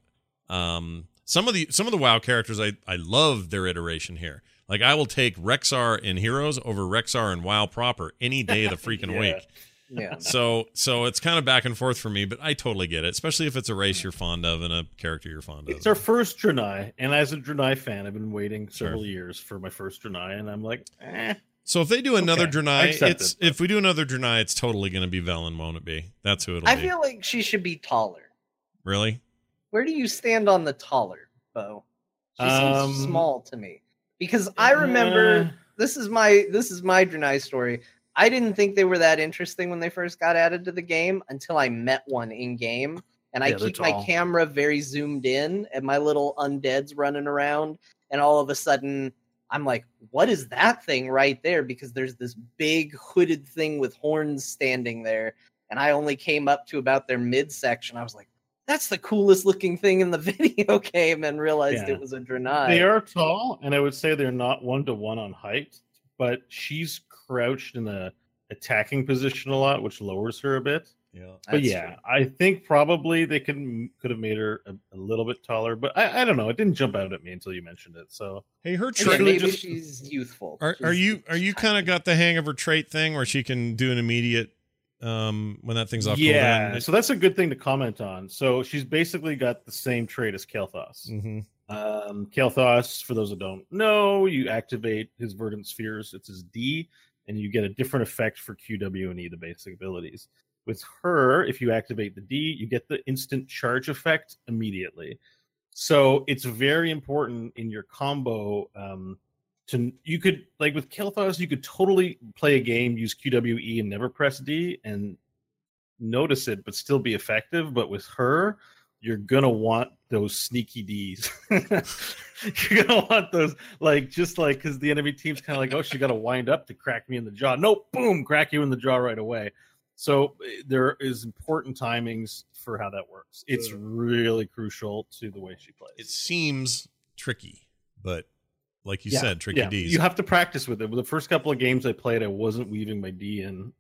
um, some of the some of the WoW characters. I I love their iteration here. Like I will take Rexar in Heroes over Rexar in WoW proper any day of the freaking Yeah. week. Yeah. So so it's kind of back and forth for me, but I totally get it, especially if it's a race you're fond of and a character you're fond of. It's our first Draenei, and as a Draenei fan, I've been waiting several Sure. years for my first Draenei, and I'm like, eh. So if they do another Okay, I Draenei, accept it's it, but- if we do another Draenei, it's totally going to be Velen, won't it be? That's who it'll I be. feel like she should be taller. Really? Where do you stand on the taller, Bo? She Um, seems small to me. Because I remember uh, this is my this is my Draenei story. I didn't think they were that interesting when they first got added to the game until I met one in game. And I Yeah, they're keep my tall. camera very zoomed in and my little undead's running around. And all of a sudden, I'm like, what is that thing right there? Because there's this big hooded thing with horns standing there. And I only came up to about their midsection. I was like, that's the coolest looking thing in the video game, and realized Yeah. it was a Draenei. They are tall, and I would say they're not one to one on height, but she's crouched in a attacking position a lot, which lowers her a bit. Yeah. But That's yeah, true. I think probably they could could have made her a, a little bit taller, but I, I don't know. It didn't jump out at me until you mentioned it. So Hey, her Again, trait. really maybe just- she's youthful. Are, are She's- you are you kind of got the hang of her trait thing where she can do an immediate um when that thing's off yeah, cooldown? so that's a good thing to comment on. So she's basically got the same trait as Kael'thas. Mm-hmm. Um, Kael'thas, for those that don't know, you activate his Verdant Spheres. It's his D, and you get a different effect for Q, W, and E, the basic abilities. With her, if you activate the D, you get the instant charge effect immediately. So it's very important in your combo. Um, to you could like with Kael'thas, you could totally play a game, use Q, W, E, and never press D, and notice it, but still be effective. But with her, you're gonna want those sneaky Ds. You're gonna want those, like, just like because the enemy team's kind of like, oh, she got to wind up to crack me in the jaw. No, boom, crack you in the jaw right away. So eh, there is important timings for how that works. It's really crucial to the way she plays. It seems tricky, but like you Yeah, said, tricky yeah. D's. You have to practice with it. The first couple of games I played, I wasn't weaving my D in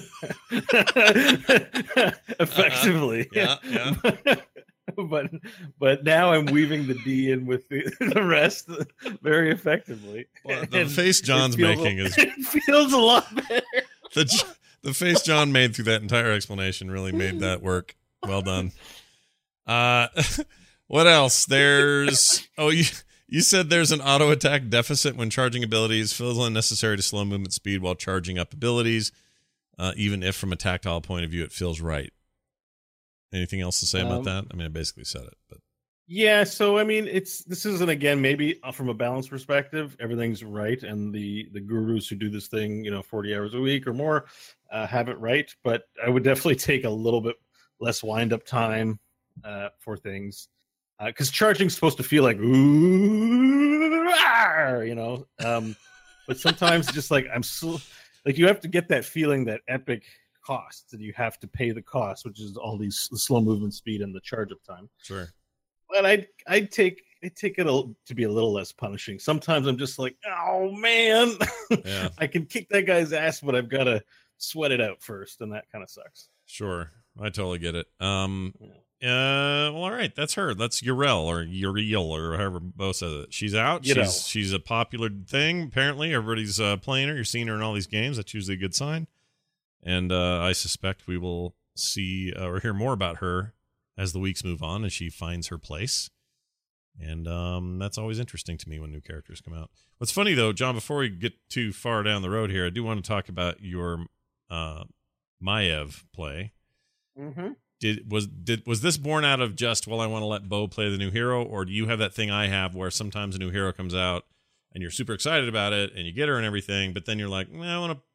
effectively. Uh-huh. Yeah, yeah. but but now I'm weaving the D in with the, the rest very effectively. Well, the And face it John's feels making a, is- it feels a lot better. the the face John made through that entire explanation really made that work. Well done. Uh, what else? There's oh you you said there's an auto attack deficit when charging abilities. Feels unnecessary to slow movement speed while charging up abilities, uh, even if from a tactile point of view it feels right. Anything else to say about Um, that? I mean, I basically said it, but Yeah, so I mean, it's this isn't again maybe uh, from a balance perspective, everything's right, and the the gurus who do this thing, you know, forty hours a week or more, uh, have it right. But I would definitely take a little bit less wind up time uh, for things, because charging's supposed to feel like ooh, ah, you know. Um, but sometimes just like I'm so like you have to get that feeling, that epic cost that you have to pay the cost, which is all these the slow movement speed and the charge up time. sure. But I'd I'd take I take it a, to be a little less punishing. Sometimes I'm just like, oh man, Yeah. I can kick that guy's ass, but I've got to sweat it out first, and that kind of sucks. Sure. I totally get it. Um, uh, well, all right. That's her. That's Uriel or Uriel or however Bo says it. She's out. Uriel. She's she's a popular thing. Apparently, everybody's uh, playing her. You're seeing her in all these games. That's usually a good sign. And uh, I suspect we will see uh, or hear more about her as the weeks move on, as she finds her place. And um, that's always interesting to me when new characters come out. What's funny, though, John, before we get too far down the road here, I do want to talk about your uh, Maiev play. Mm-hmm. Did was did was this born out of just, well, I want to let Bo play the new hero, or do you have that thing I have where sometimes a new hero comes out and you're super excited about it and you get her and everything, but then you're like, well, I want to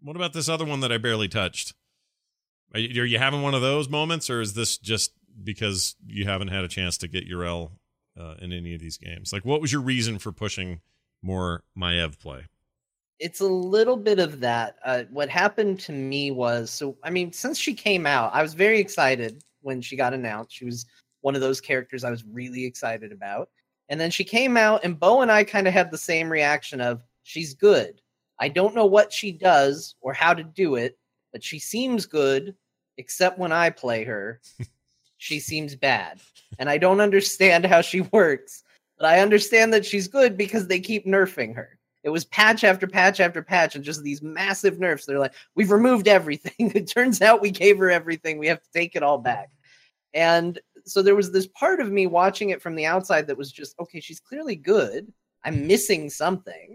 What about this other one that I barely touched? Are you, are you having one of those moments, or is this just because you haven't had a chance to get Yrel uh, in any of these games? Like, what was your reason for pushing more Maiev play? It's a little bit of that. Uh, what happened to me was, so, I mean, since she came out, I was very excited when she got announced. She was one of those characters I was really excited about. And then she came out, and Bo and I kind of had the same reaction of, she's good. I don't know what she does or how to do it, but she seems good, except when I play her, she seems bad. And I don't understand how she works, but I understand that she's good because they keep nerfing her. It was patch after patch after patch and just these massive nerfs. They're like, we've removed everything. It turns out we gave her everything. We have to take it all back. And so there was this part of me watching it from the outside that was just, okay, she's clearly good. I'm missing something.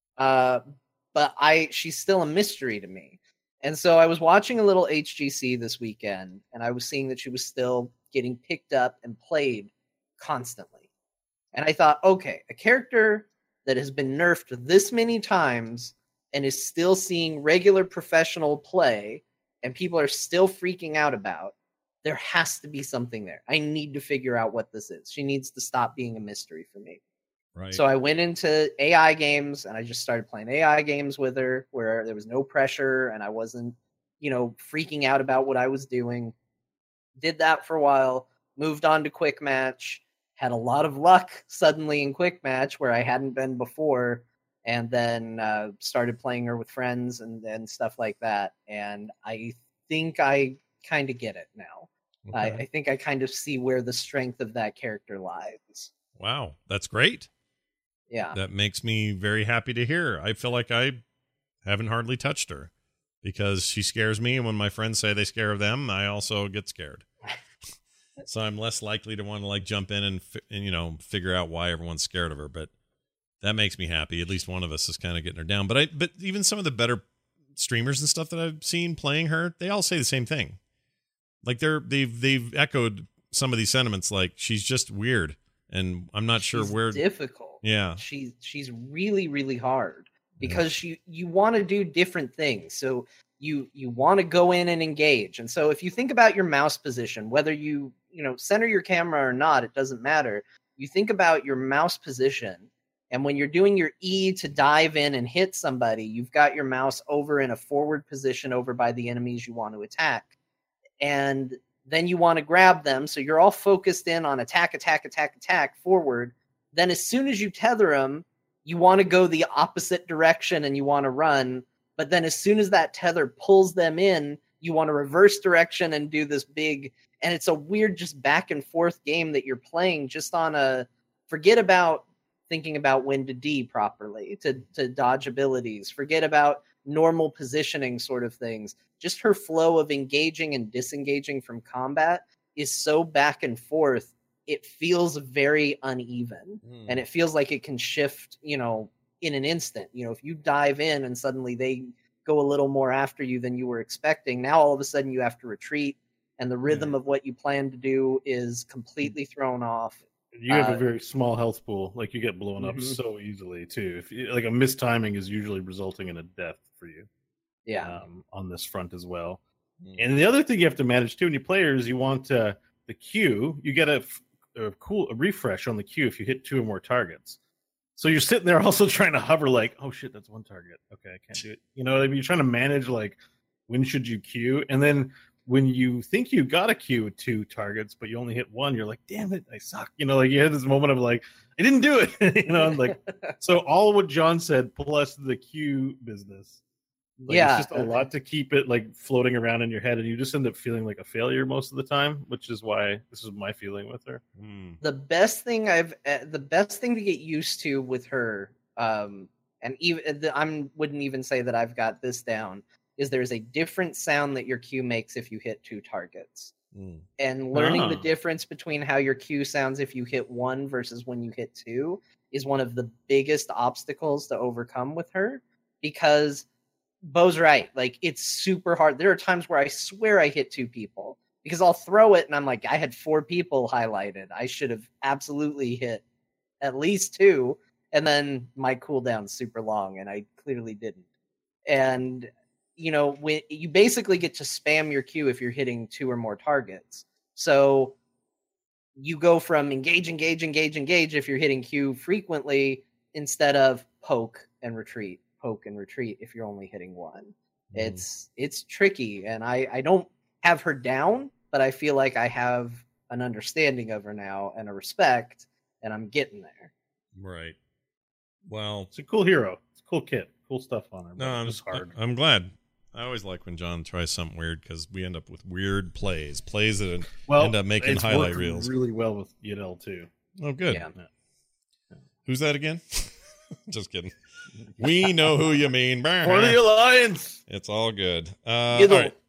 Uh, but I she's still a mystery to me. And so I was watching a little H G C this weekend, and I was seeing that she was still getting picked up and played constantly. And I thought, okay, a character that has been nerfed this many times and is still seeing regular professional play and people are still freaking out about, there has to be something there. I need to figure out what this is. She needs to stop being a mystery for me. Right. So I went into A I games and I just started playing A I games with her where there was no pressure and I wasn't, you know, freaking out about what I was doing. Did that for a while, moved on to Quick Match, had a lot of luck suddenly in Quick Match where I hadn't been before, and then uh, started playing her with friends and, and stuff like that. And I think I kind of get it now. Okay. I, I think I kind of see where the strength of that character lies. Wow, that's great. Yeah. That makes me very happy to hear. I feel like I haven't hardly touched her because she scares me. And when my friends say they scare them, I also get scared. So I'm less likely to want to like jump in and, and, you know, figure out why everyone's scared of her. But that makes me happy. At least one of us is kind of getting her down. But I, but even some of the better streamers and stuff that I've seen playing her, they all say the same thing. Like they're, they've, they've echoed some of these sentiments. Like she's just weird. And I'm not she's sure where difficult. Yeah. She's, she's really, really hard because yeah. you, you want to do different things. So you, you want to go in and engage. And so if you think about your mouse position, whether you, you know, center your camera or not, it doesn't matter. You think about your mouse position. And when you're doing your E to dive in and hit somebody, you've got your mouse over in a forward position over by the enemies you want to attack. And then you want to grab them. So you're all focused in on attack, attack, attack, attack forward. Then as soon as you tether them, you want to go the opposite direction and you want to run. But then as soon as that tether pulls them in, you want to reverse direction and do this big, and it's a weird just back and forth game that you're playing just on a, forget about thinking about when to D properly, to, to dodge abilities, forget about normal positioning sort of things. Just her flow of engaging and disengaging from combat is so back and forth. It feels very uneven mm. and it feels like it can shift, you know, in an instant. You know, if you dive in and suddenly they go a little more after you than you were expecting, now all of a sudden you have to retreat and the rhythm yeah. of what you plan to do is completely thrown off. You have uh, a very small health pool. Like you get blown mm-hmm. up so easily too. If you, like a mistiming is usually resulting in a death for you. Yeah. Um, on this front as well. Mm. And the other thing you have to manage too when you play her is you want uh, the Q. You get a, a cool a refresh on the Q if you hit two or more targets. So you're sitting there also trying to hover like, oh shit, that's one target. Okay, I can't do it. You know, I mean, you're trying to manage like when should you Q, and then when you think you got a Q with two targets, but you only hit one, you're like, damn it, I suck. You know, like you had this moment of like, I didn't do it. You know, like so all of what John said plus the Q business. Like, yeah, it's just a lot to keep it like floating around in your head, and you just end up feeling like a failure most of the time, which is why this is my feeling with her. Mm. The best thing I've, uh, the best thing to get used to with her, um, and even I wouldn't even say that I've got this down, is there's a different sound that your Q makes if you hit two targets, mm. and learning ah. the difference between how your Q sounds if you hit one versus when you hit two is one of the biggest obstacles to overcome with her, because Bo's right. Like, it's super hard. There are times where I swear I hit two people because I'll throw it and I'm like, I had four people highlighted. I should have absolutely hit at least two. And then my cooldown's super long and I clearly didn't. And you know, when you basically get to spam your Q if you're hitting two or more targets. So you go from engage, engage, engage, engage if you're hitting Q frequently instead of poke and retreat, poke and retreat if you're only hitting one. Mm. It's it's tricky, and I, I don't have her down, but I feel like I have an understanding of her now and a respect, and I'm getting there. Right. Well, it's a cool hero. It's a cool kit. Cool stuff on her. No, I'm just hard. I'm glad. I always like when John tries something weird because we end up with weird plays, plays that well, end up making it's highlight worked reels. Really well with Yadel too. Oh, good. Yeah. Who's that again? Just kidding. We know who you mean. For the Alliance. It's all good. Uh, all right.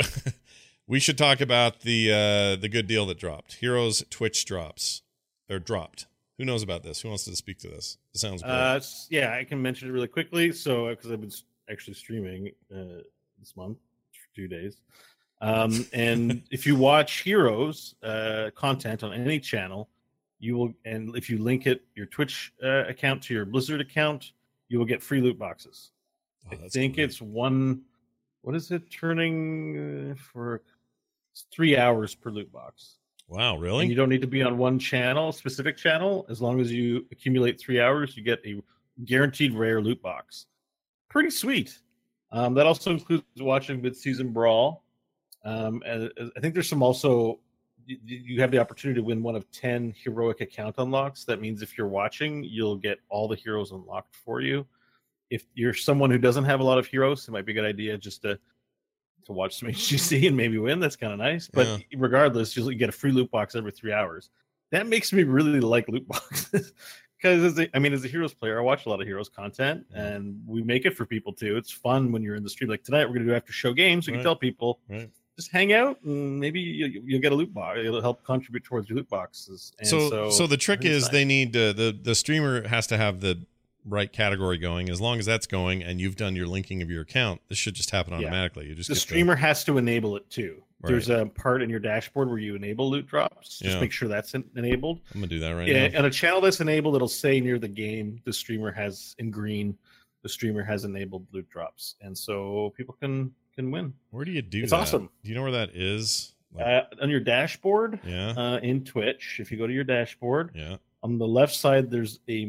We should talk about the uh, the good deal that dropped. Heroes Twitch drops. Or dropped. Who knows about this? Who wants to speak to this? It sounds great. Uh, yeah, I can mention it really quickly. So, because I've been actually streaming uh, this month for two days. Um, and if you watch Heroes uh, content on any channel, you will, and if you link it, your Twitch uh, account to your Blizzard account, you will get free loot boxes. Oh, I think cool. It's one, what is it, turning uh, for three hours per loot box. Wow, really? And you don't need to be on one channel, specific channel. As long as you accumulate three hours, you get a guaranteed rare loot box. Pretty sweet. Um, that also includes watching Mid-Season Brawl. Um, and I think there's some also, you, you have the opportunity to win one of ten heroic account unlocks. That means if you're watching, you'll get all the heroes unlocked for you. If you're someone who doesn't have a lot of heroes, it might be a good idea just to to watch some H G C and maybe win. That's kind of nice. But yeah. Regardless, you'll get a free loot box every three hours. That makes me really like loot boxes. Because, as a, I mean, as a Heroes player, I watch a lot of Heroes content, yeah. and we make it for people, too. It's fun when you're in the stream. Like, tonight, we're going to do after-show games. We right. can tell people, right. just hang out, and maybe you, you'll get a loot box. It'll help contribute towards your loot boxes. And so, so, so the trick is nice. They need to, the, the streamer has to have the right category going. As long as that's going and you've done your linking of your account, this should just happen automatically. Yeah. You just the get streamer the... has to enable it too. Right. There's a part in your dashboard where you enable loot drops. Just yeah. make sure that's enabled. I'm gonna do that right yeah, now. And a channel that's enabled, it'll say near the game the streamer has in green. The streamer has enabled loot drops, and so people can can win. Where do you do it's that? It's awesome. Do you know where that is? Like... Uh, on your dashboard. Yeah. Uh, in Twitch, if you go to your dashboard. Yeah. On the left side, there's a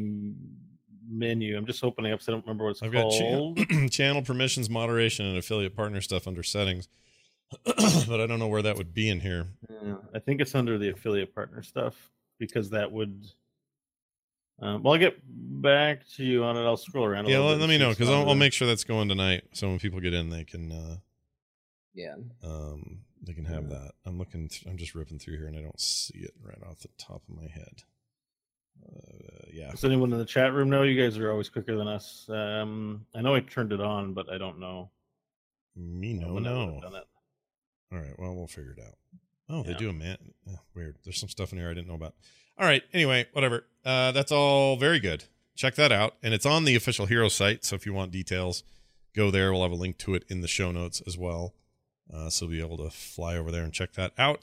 menu. I'm just opening up, so I don't remember what it's I've called. got channel, channel permissions, moderation, and affiliate partner stuff under settings, but I don't know where that would be in here. Yeah, I think it's under the affiliate partner stuff because that would. Um, well, I'll get back to you on it. I'll scroll around. A yeah, little let, bit let me know because I'll, I'll there. make sure that's going tonight. So when people get in, they can. Uh, yeah. Um, they can have that. I'm looking. Th- I'm just ripping through here, and I don't see it right off the top of my head. Uh, yeah. Does anyone in the chat room know? You guys are always quicker than us. Um, I know I turned it on, but I don't know. Me no no. All right. Well, we'll figure it out. Oh, they yeah. do a man. Oh, weird. There's some stuff in here I didn't know about. All right. Anyway, whatever. Uh, that's all very good. Check that out, and it's on the official Hero site. So if you want details, go there. We'll have a link to it in the show notes as well. Uh, so you'll be able to fly over there and check that out.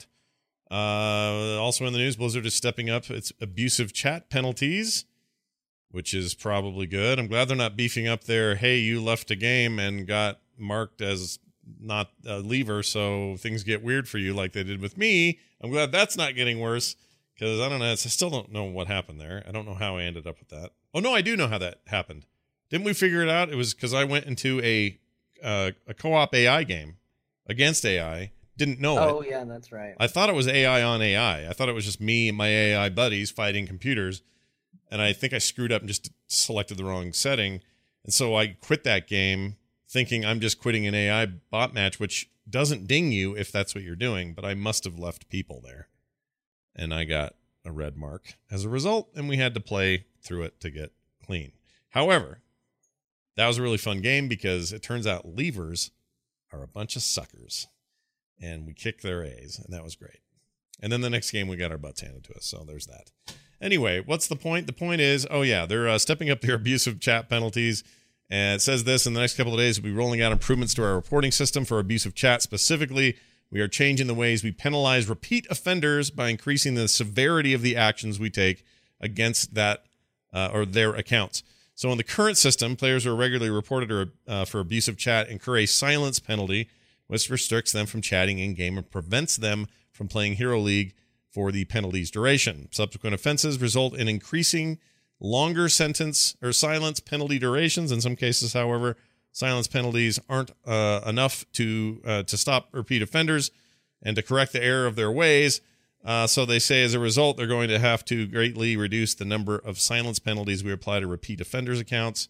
Uh, also in the news, Blizzard is stepping up its abusive chat penalties, which is probably good. I'm glad they're not beefing up their, hey, you left a game and got marked as not a leaver, so things get weird for you like they did with me. I'm glad that's not getting worse because I don't know. I still don't know what happened there. I don't know how I ended up with that. Oh, no, I do know how that happened. Didn't we figure it out? It was because I went into a uh, a co-op A I game against A I. Didn't know oh, it. Oh, yeah, that's right. I thought it was A I on A I. I thought it was just me and my A I buddies fighting computers. And I think I screwed up and just selected the wrong setting. And so I quit that game thinking I'm just quitting an A I bot match, which doesn't ding you if that's what you're doing. But I must have left people there. And I got a red mark as a result. And we had to play through it to get clean. However, that was a really fun game because it turns out levers are a bunch of suckers. And we kicked their A's, and that was great. And then the next game, we got our butts handed to us, so there's that. Anyway, what's the point? The point is, oh, yeah, they're uh, stepping up their abusive chat penalties. And it says this, in the next couple of days, we'll be rolling out improvements to our reporting system for abusive chat. Specifically, we are changing the ways we penalize repeat offenders by increasing the severity of the actions we take against that uh, or their accounts. So in the current system, players who are regularly reported or, uh, for abusive chat incur a silence penalty, which restricts them from chatting in-game and prevents them from playing Hero League for the penalty's duration. Subsequent offenses result in increasing longer sentence or silence penalty durations. In some cases, however, silence penalties aren't uh, enough to uh, to stop repeat offenders and to correct the error of their ways. Uh, so they say as a result, they're going to have to greatly reduce the number of silence penalties we apply to repeat offenders accounts.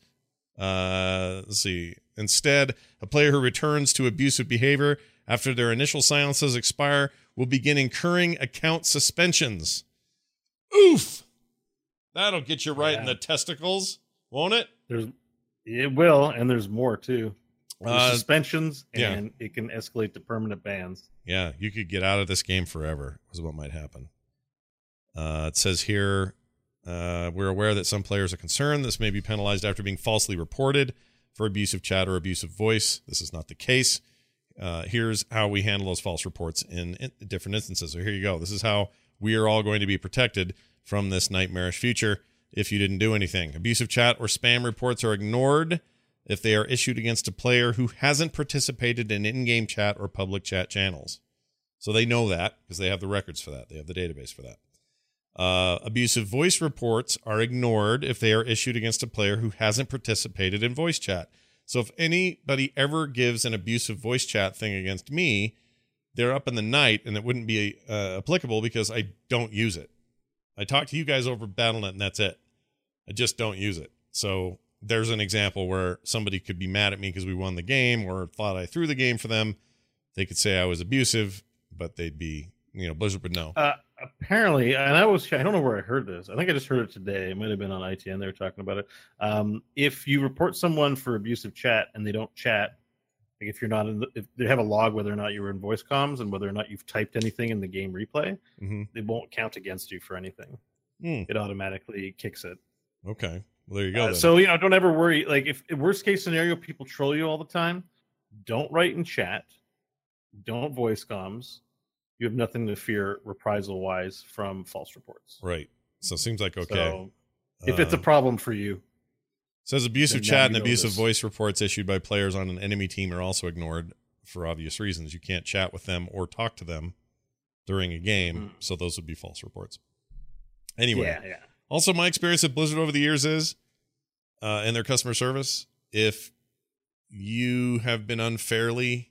Uh, let's see. Instead, a player who returns to abusive behavior after their initial silences expire will begin incurring account suspensions. Oof! That'll get you right yeah. in the testicles, won't it? There's, it will, and there's more too. There's Uh, suspensions, yeah. and it can escalate to permanent bans. Yeah, you could get out of this game forever, is what might happen. Uh, it says here, uh, we're aware that some players are concerned this may be penalized after being falsely reported for abusive chat or abusive voice. This is not the case. Uh, here's how we handle those false reports in, in different instances. So here you go. This is how we are all going to be protected from this nightmarish future if you didn't do anything. Abusive chat or spam reports are ignored if they are issued against a player who hasn't participated in in-game chat or public chat channels. So they know that because they have the records for that. They have the database for that. Uh, abusive voice reports are ignored if they are issued against a player who hasn't participated in voice chat. So if anybody ever gives an abusive voice chat thing against me, they're up in the night, and it wouldn't be uh, applicable because I don't use it. I talk to you guys over Battle dot net, and that's it. I just don't use it. So there's an example where somebody could be mad at me because we won the game or thought I threw the game for them. They could say I was abusive, but they'd be, you know, Blizzard would know. Uh, apparently, and I was, I don't know where I heard this. I think I just heard it today. It might have been on I T N. They were talking about it. Um, if you report someone for abusive chat and they don't chat, like if you're not in the, if they have a log whether or not you were in voice comms and whether or not you've typed anything in the game replay, mm-hmm. it won't count against you for anything. Mm. It automatically kicks it. Okay. Well, there you go. Uh, so, you know, don't ever worry. Like, if, if worst case scenario, people troll you all the time, don't write in chat. Don't voice comms. You have nothing to fear reprisal wise from false reports. Right. So it seems like okay. So, if uh, it's a problem for you. Says abusive chat and abusive this. voice reports issued by players on an enemy team are also ignored for obvious reasons. You can't chat with them or talk to them during a game. Mm. So those would be false reports. Anyway. Yeah, yeah. Also, my experience at Blizzard over the years is, uh, in their customer service, if you have been unfairly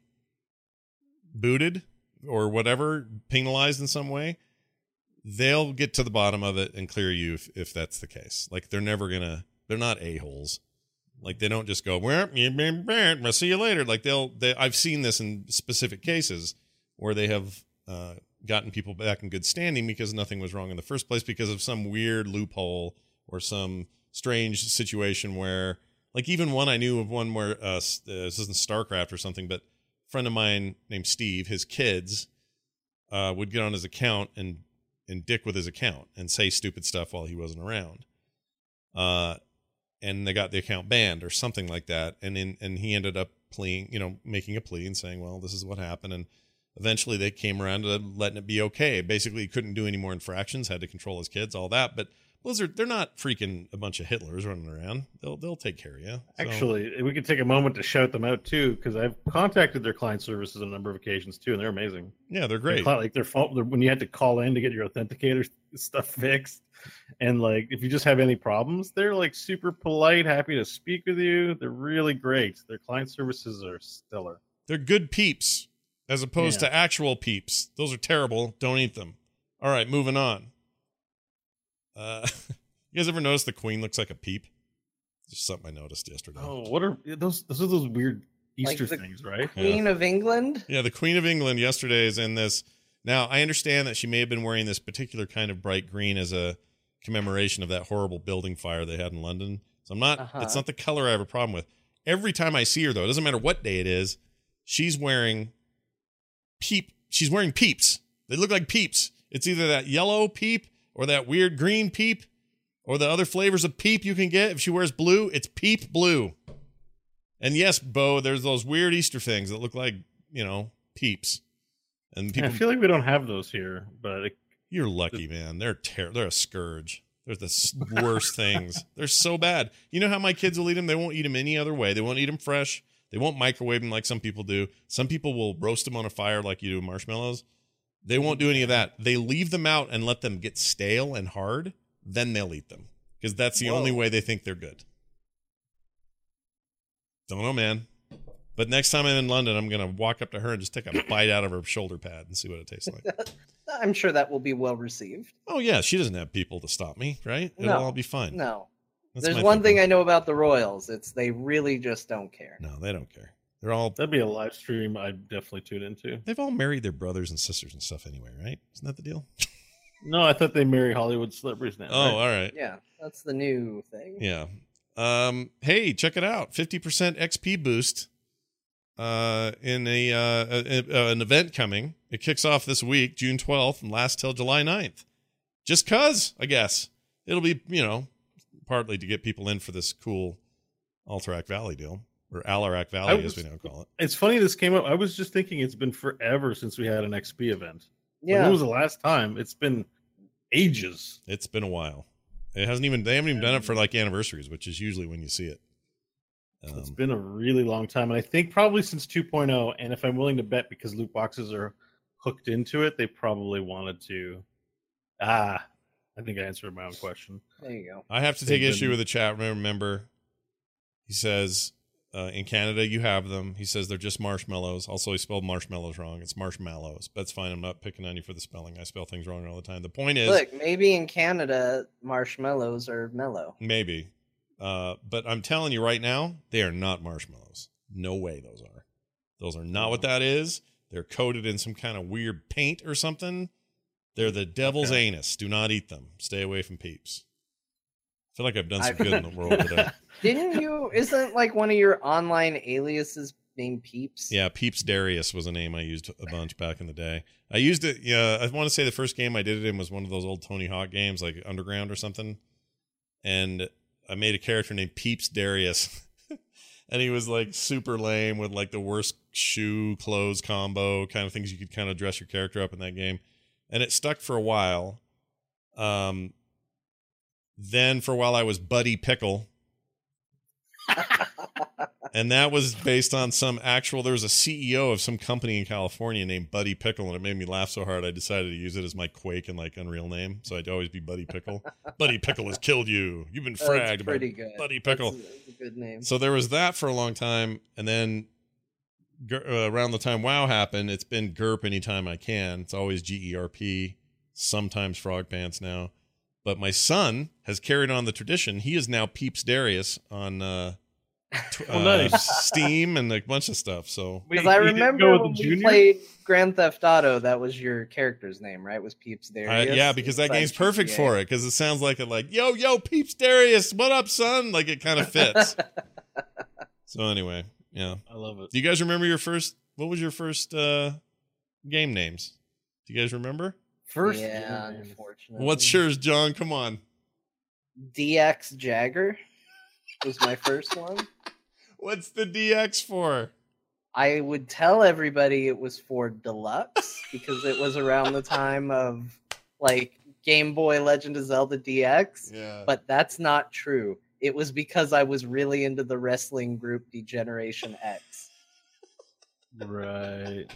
booted or whatever, penalized in some way, they'll get to the bottom of it and clear you if, if that's the case. Like, they're never going to, they're not a-holes. Like, they don't just go, well, I'll see you later. Like, they'll, they, I've seen this in specific cases where they have, uh, gotten people back in good standing because nothing was wrong in the first place because of some weird loophole or some strange situation where, like, even one I knew of one where uh, this isn't StarCraft or something, but a friend of mine named Steve, his kids uh, would get on his account and and dick with his account and say stupid stuff while he wasn't around, uh, and they got the account banned or something like that, and in, and he ended up pleading, you know, making a plea and saying, well, this is what happened, and eventually they came around to letting it be okay. Basically, he couldn't do any more infractions, had to control his kids, all that. But Blizzard, they're not freaking a bunch of Hitlers running around. They'll they'll take care of you. So. Actually, we could take a moment to shout them out too, because I've contacted their client services on a number of occasions too, and they're amazing. Yeah, they're great. They're, like their phone, when you had to call in to get your authenticator stuff fixed, and like if you just have any problems, they're like super polite, happy to speak with you. They're really great. Their client services are stellar. They're good peeps. As opposed yeah. to actual peeps. Those are terrible. Don't eat them. All right, moving on. Uh, you guys ever notice the Queen looks like a peep? Just something I noticed yesterday. Oh, what are those? Those are those weird Easter like the things, right? Queen yeah. of England? Yeah, the Queen of England yesterday is in this. Now, I understand that she may have been wearing this particular kind of bright green as a commemoration of that horrible building fire they had in London. So I'm not, uh-huh. it's not the color I have a problem with. Every time I see her, though, it doesn't matter what day it is, she's wearing peep. She's wearing peeps. They look like peeps. It's either that yellow peep or that weird green peep or the other flavors of peep you can get. If she wears blue, it's peep blue. And yes, Bo, there's those weird Easter things that look like, you know, peeps. And people, I feel like we don't have those here, but it, you're lucky, man. They're ter- they're a scourge. They're the s- worst things. They're so bad. You know how my kids will eat them? They won't eat them any other way. They won't eat them fresh. They won't microwave them like some people do. Some people will roast them on a fire like you do marshmallows. They won't do any of that. They leave them out and let them get stale and hard. Then they'll eat them because that's the Whoa. only way they think they're good. Don't know, man. But next time I'm in London, I'm going to walk up to her and just take a bite out of her shoulder pad and see what it tastes like. I'm sure that will be well received. Oh, yeah. She doesn't have people to stop me, right? It'll no, all be fine. No. That's There's one thinking. thing I know about the Royals. It's they really just don't care. No, they don't care. They're all. That'd be a live stream I'd definitely tune into. They've all married their brothers and sisters and stuff anyway, right? Isn't that the deal? No, I thought they marry Hollywood celebrities now. Oh, right? all right. Yeah, that's the new thing. Yeah. Um. Hey, check it out. fifty percent X P boost. Uh, in a, uh, a, a an event coming. It kicks off this week, June twelfth, and lasts till July ninth. Just cause, I guess. It'll be, you know, partly to get people in for this cool Alterac Valley deal. Or Alarak Valley, was, as we now call it. It's funny this came up. I was just thinking it's been forever since we had an X P event. Yeah. When was the last time? It's been ages. It's been a while. It hasn't even, they haven't even done it for like anniversaries, which is usually when you see it. Um, it's been a really long time. And I think probably since two point oh. And if I'm willing to bet because loot boxes are hooked into it, they probably wanted to. Ah, I think I answered my own question. There you go. I have to take They've issue been... with the chat. Remember, he says, Uh, in Canada, you have them. He says they're just marshmallows. Also, he spelled marshmallows wrong. It's marshmallows. That's fine. I'm not picking on you for the spelling. I spell things wrong all the time. The point is... Look, maybe in Canada, marshmallows are mellow. Maybe. Uh, but I'm telling you right now, they are not marshmallows. No way those are. Those are not what that is. They're coated in some kind of weird paint or something. They're the devil's okay. anus. Do not eat them. Stay away from Peeps. I feel like I've done some I... good in the world today. Didn't you? Isn't like one of your online aliases named Peeps? Yeah, Peeps Darius was a name I used a bunch back in the day. I used it. Yeah, I want to say the first game I did it in was one of those old Tony Hawk games, like Underground or something. And I made a character named Peeps Darius, and he was like super lame with like the worst shoe clothes combo kind of things you could kind of dress your character up in that game, and it stuck for a while. Um, then for a while I was Buddy Pickle. And that was based on some actual, there was a C E O of some company in California named Buddy Pickle, and it made me laugh so hard I decided to use it as my Quake and like Unreal name. So I'd always be Buddy Pickle. Buddy Pickle has killed you. You've been fragged. That's pretty good. Buddy Pickle. That's a, that's a good name. So there was that for a long time, and then uh, around the time WoW happened, it's been GERP anytime I can. It's always G E R P, sometimes Frog Pants now. But my son has carried on the tradition. He is now Peeps Darius on uh, oh, nice. uh, Steam and a bunch of stuff. So because I remember when we played Grand Theft Auto, that was your character's name, right? Was Peeps Darius? Uh, yeah, because that game's perfect for it. Because it sounds like it, like yo yo Peeps Darius, what up, son? Like it kind of fits. So anyway, yeah, I love it. Do you guys remember your first? What was your first uh, game names? Do you guys remember? First, yeah, unfortunately. What's yours, John? Come on. D X Jagger was my first one. What's the D X for? I would tell everybody it was for Deluxe because it was around the time of like Game Boy Legend of Zelda D X. Yeah. But that's not true. It was because I was really into the wrestling group Degeneration X. Right.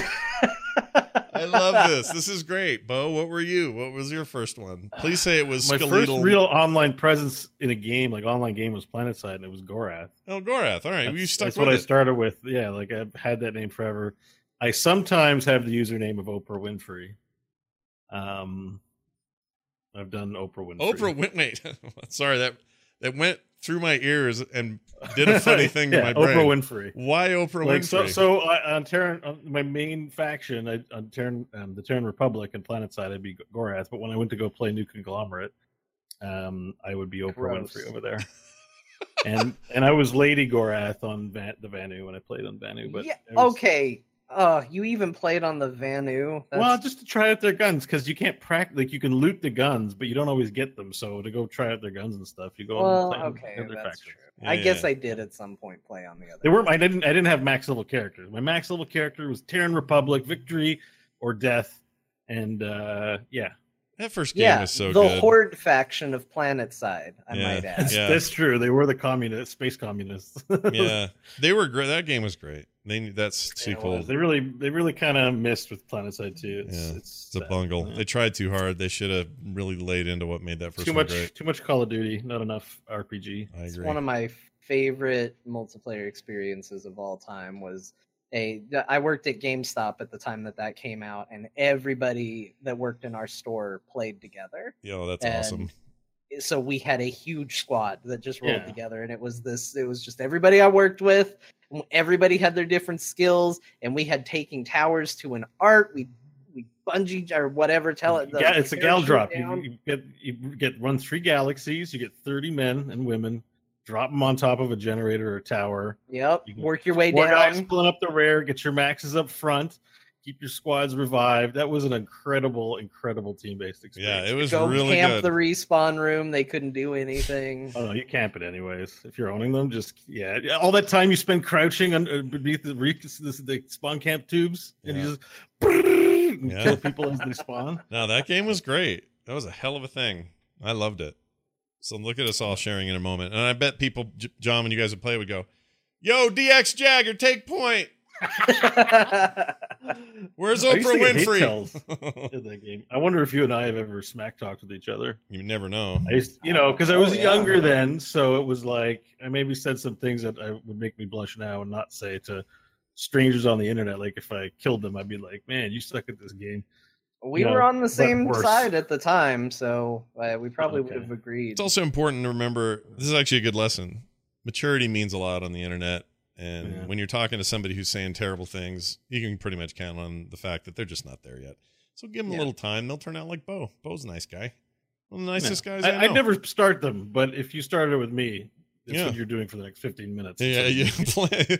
I love this. This is great. Bo, what were you? What was your first one? Please say it was my skeletal. First real online presence in a game, like online game, was PlanetSide, and it was Gorath. Oh, Gorath. All right. That's, well, you stuck that's with what it. I started with. Yeah, like I've had that name forever. I sometimes have the username of Oprah Winfrey. Um, I've done Oprah Winfrey. Oprah Winfrey. Sorry, that that went through my ears and did a funny thing yeah, to my brain. Oprah Winfrey. Why Oprah like, Winfrey? So, so I, on Terran, on my main faction, I, on Terran, um, the Terran Republic and PlanetSide, I'd be Gorath. But when I went to go play New Conglomerate, um, I would be Oprah Gross. Winfrey over there. and and I was Lady Gorath on Van, the Vanu when I played on Vanu. But yeah, was, okay. Oh, you even played on the Vanu? That's... Well, just to try out their guns, because you can't practice. Like you can loot the guns, but you don't always get them. So to go try out their guns and stuff, you go. Well, and play okay, on their that's factions. true. Yeah, I guess yeah. I did at some point play on the other. They weren't. I didn't. I didn't have max level characters. My max level character was Terran Republic, Victory, or Death, and uh, yeah. That first game Yeah, was so the good. Horde faction of PlanetSide, I Yeah. might add. That's, Yeah. that's true. They were the communist, space communists. Yeah, they were great. That game was great. They that's Yeah, it sequel. was. They really, they really kind of missed with PlanetSide too. It's, Yeah, it's, it's a sad. bungle. Yeah. They tried too hard. They should have really laid into what made that first Too one much, great. too much Call of Duty, not enough R P G. I It's agree. one of my favorite multiplayer experiences of all time. Was a I worked at GameStop at the time that that came out, and everybody that worked in our store played together. Yo, that's And awesome. So we had a huge squad that just rolled Yeah. together, and it was this. It was just everybody I worked with. and Everybody had their different skills, and we had taking towers to an art. We we bungee or whatever. Tell it. Yeah, it's a gal parachute drop. You, down. you get you get run three galaxies. You get thirty men and women. Drop them on top of a generator or tower. Yep. You can- Work your way Four guys down. pulling up the rear. Get your maxes up front. Keep your squads revived. That was an incredible, incredible team-based experience. Yeah, it was Go really camp good. the respawn room. They couldn't do anything. Oh no, you camp it anyways. If you're owning them, just yeah, yeah, all that time you spend crouching under beneath the, re- the, the spawn camp tubes, and Yeah. you just and Yeah. kill people as they spawn. No, that game was great. That was a hell of a thing. I loved it. So look at us all sharing in a moment, and I bet people, J- John, when you guys would play, would go, "Yo, D X Jagger, take point. Where's I used Oprah to get hate Winfrey?" tells in that game. I wonder if you and I have ever smack talked with each other. You never know. I used, you know, because I was Oh, yeah. younger then, so it was like I maybe said some things that I would make me blush now and not say to strangers on the internet. Like if I killed them, I'd be like, "Man, you suck at this game." We You were know, on the but same worse. side at the time, so uh, we probably Okay. would have agreed. It's also important to remember, this is actually a good lesson. Maturity means a lot on the internet. And Yeah. when you're talking to somebody who's saying terrible things, you can pretty much count on the fact that they're just not there yet. So give them Yeah. a little time. They'll turn out like Bo. Bo's a nice guy. One of the nicest Yeah. guys I, I, I'd know. never start them, but if you started with me, that's Yeah. what you're doing for the next fifteen minutes. Yeah, you play.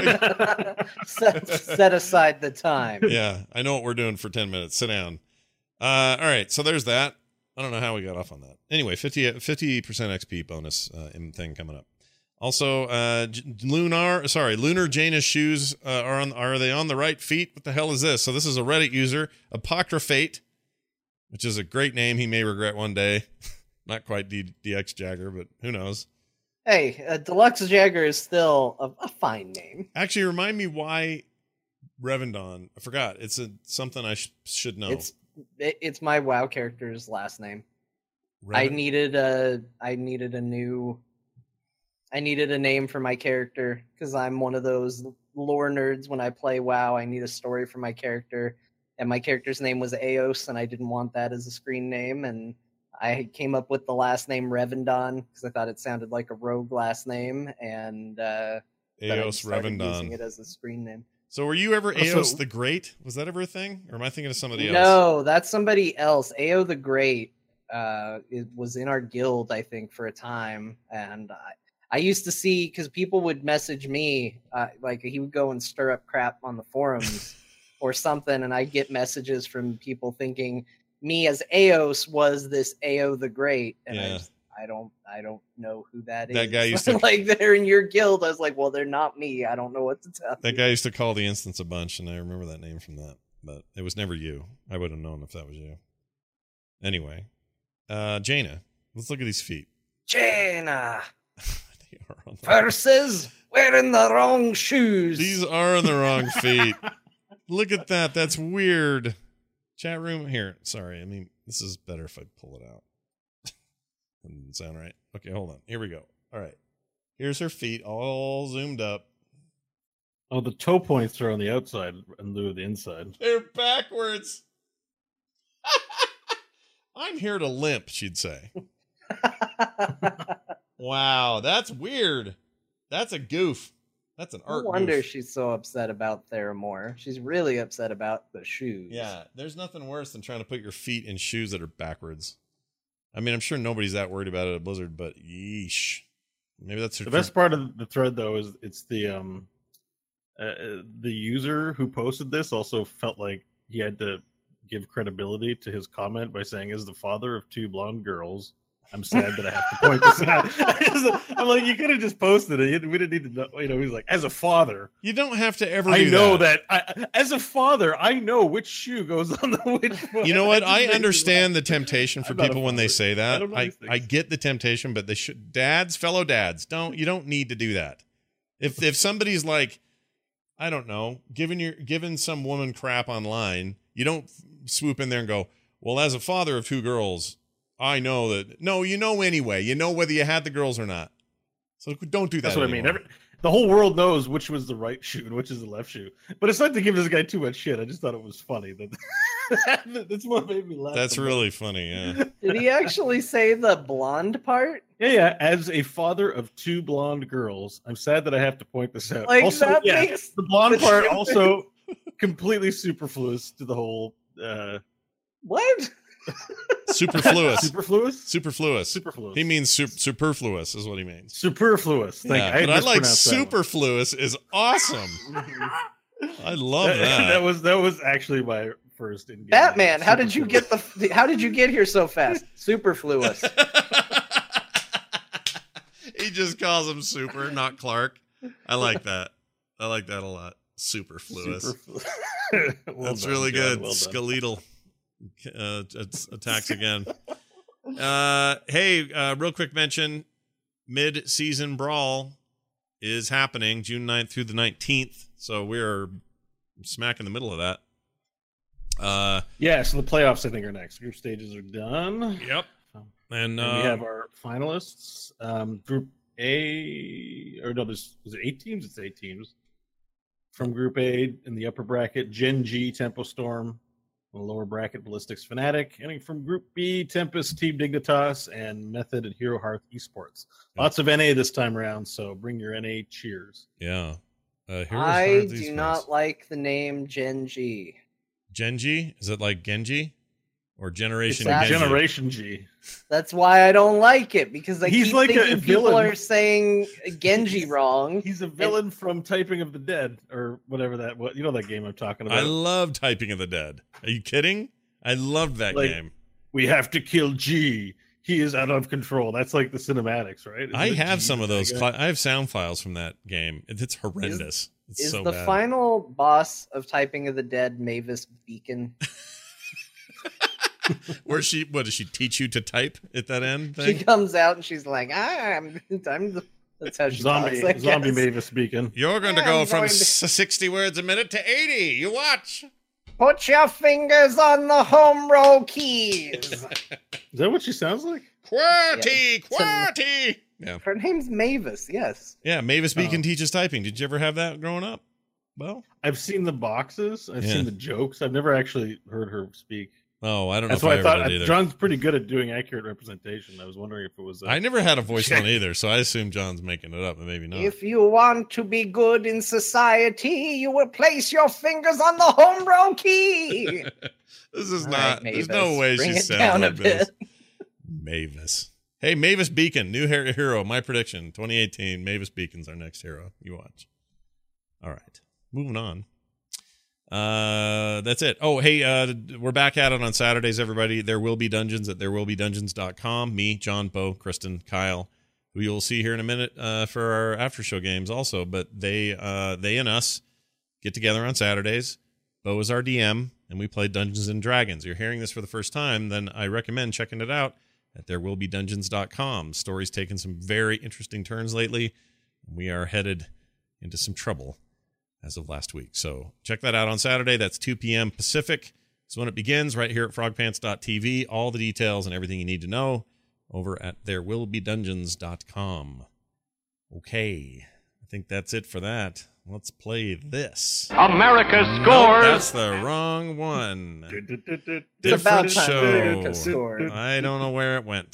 set, set aside the time. Yeah, I know what we're doing for ten minutes. Sit down. Uh, all right, so there's that. I don't know how we got off on that. Anyway, fifty percent X P bonus uh, thing coming up. Also, uh, J- Lunar, sorry, Lunar Janus shoes uh, are on. Are they on the right feet? What the hell is this? So this is a Reddit user, Apocryphate, which is a great name. He may regret one day. Not quite D- DX Jagger, but who knows? Hey, uh, Deluxe Jagger is still a, a fine name. Actually, remind me why Revendon. I forgot. It's a something I sh- should know. It's it, it's my WoW character's last name. I Reven- needed a I needed a new I needed a name for my character because I'm one of those lore nerds. When I play WoW, I need a story for my character, and my character's name was Eos, and I didn't want that as a screen name, and I came up with the last name Revendon because I thought it sounded like a rogue last name, and uh, then I Eos started using Revendon. it as a screen name. So were you ever Also- Eos the Great? Was that ever a thing? Or am I thinking of somebody else? No, that's somebody else. Ao the Great uh, it was in our guild, I think, for a time, and I, I used to see because people would message me, uh, like he would go and stir up crap on the forums or something, and I get messages from people thinking me as Eos was this Ao the Great, and I, Yeah. just, I don't, I don't know who that is. That guy used to- like they're in your guild. I was like, well, they're not me. I don't know what to tell. That guy used to call the instance a bunch, and I remember that name from that. But it was never you. I would have known if that was you. Anyway, uh, Jaina, let's look at these feet. Jaina They are on the- versus wearing the wrong shoes. These are on the wrong feet. Look at that. That's weird. Chat room here. Sorry. I mean, this is better if I pull it out. That didn't sound right. Okay, hold on. Here we go. All right. Here's her feet all zoomed up. Oh, the toe points are on the outside in lieu of the inside. They're backwards. I'm here to limp, she'd say. Wow, that's weird. That's a goof. That's an No art wonder goof. she's so upset about Theramore. She's really upset about the shoes. Yeah, there's nothing worse than trying to put your feet in shoes that are backwards. I mean, I'm sure nobody's that worried about it at Blizzard, but yeesh. Maybe that's her The best part of the thread, though, is it's the um, uh, the user who posted this also felt like he had to give credibility to his comment by saying, "As the father of two blonde girls, I'm sad that I have to point this out. I'm like, you could have just posted it. We didn't need to know. You know, he's like, as a father, you don't have to ever. I do know that. that. I, as a father, I know which shoe goes on the which foot. You know what? I It understand the temptation for I'm not a people when they father. say I that. don't know I, these things. I get the temptation, but they should. Dads, fellow dads, don't. You don't need to do that. If if somebody's like, I don't know, giving your giving some woman crap online, you don't swoop in there and go, well, as a father of two girls, I know that. No, you know anyway. You know whether you had the girls or not. So don't do that. That's what anymore. I mean. Every, the whole world knows which was the right shoe and which is the left shoe. But it's not to give this guy too much shit. I just thought it was funny. That That's what made me laugh. That's the really most. funny. Yeah. Did he actually say the blonde part? Yeah, yeah. As a father of two blonde girls, I'm sad that I have to point this out. Like, also, that yeah, makes the blonde the part difference. also completely superfluous to the whole. Uh, What? Superfluous. Superfluous. Superfluous. Superfluous. He means su- superfluous is what he means. Superfluous. Thank Yeah, you. but I like mispronounced that one. superfluous is awesome. I love that, that. that was that was actually my first in Batman, how did you get the? How did you get here so fast? Superfluous. He just calls him Super, not Clark. I like that. I like that a lot. Superfluous. Superfluous. Well That's done, really John, good. well done. Skeletal uh, it's- attacks again. Uh, hey, uh, real quick mention: mid-season brawl is happening June ninth through the nineteenth. So we're smack in the middle of that. Uh, Yeah, so the playoffs I think are next. Group stages are done. Yep. And, And uh, we have our finalists. Um, group A, or no, there's was it eight teams? It's eight teams. From Group A in the upper bracket, Gen G, Tempo Storm. In the lower bracket, Ballistics Fnatic. And from Group B, Tempest, Team Dignitas, and Method and Hero Hearth Esports. Lots of N A this time around, so bring your N A cheers. yeah. Uh, Heroes I Hearth do Esports. not like the name Gen G. Genji? Is it like Genji? Or Generation It's like Genji? Generation G. That's why I don't like it, because I He's keep like a thinking people villain. are saying Genji wrong. He's a villain from Typing of the Dead, or whatever that was. You know that game I'm talking about. I love Typing of the Dead. Are you kidding? I loved that Like, game. We have to kill G. He is out of control. That's like the cinematics, right? Isn't I it have G some of that those. guy? Cli- I have sound files from that game. It- It's horrendous. It's Is so the bad. final boss of Typing of the Dead Mavis Beacon? Where she? What does she teach you to type at that end She thing? comes out and she's like, I'm, I'm the, that's how she Zombie, talks, I zombie guess. Mavis Beacon. You're going to I'm go from going to- s- sixty words a minute to eighty. You watch. Put your fingers on the home row keys. Is that what she sounds like? QWERTY, Yeah. QWERTY. Yeah, Her name's Mavis, yes. yeah. Mavis Beacon Oh. teaches typing. Did you ever have that growing up? Well, I've seen the boxes. I've Yeah. seen the jokes. I've never actually heard her speak. oh, I don't know That's if why I I ever thought did either. John's pretty good at doing accurate representation. I was wondering if it was. Uh, I never had a voice one either, so I assume John's making it up, but maybe not. If you want to be good in society, you will place your fingers on the home row key. This is All not. right, there's Mavis, no way bring she it sounds down a like this. bit. Mavis. Hey, Mavis Beacon, new her- hero. My prediction, twenty eighteen. Mavis Beacon's our next hero. You watch. All right, moving on. Uh, that's it. Oh, hey, uh, we're back at it on Saturdays, everybody. There will be dungeons at there will be dungeons dot com. Me, John, Bo, Kristen, Kyle, who you'll see here in a minute uh, for our after show games also. But they, uh, they and us get together on Saturdays. Bo is our D M, and we play Dungeons and Dragons. You're hearing this for the first time, then I recommend checking it out at there will be dungeons dot com. Story's taken some very interesting turns lately. We are headed into some trouble as of last week. So check that out on Saturday. That's two p.m. Pacific. That's when it begins, right here at frog pants dot t v. All the details and everything you need to know over at there will be dungeons dot com. Okay, I think that's it for that. Let's play this. America Nope, scores. that's the wrong one. It's about Different time show. America scored. I don't know where it went.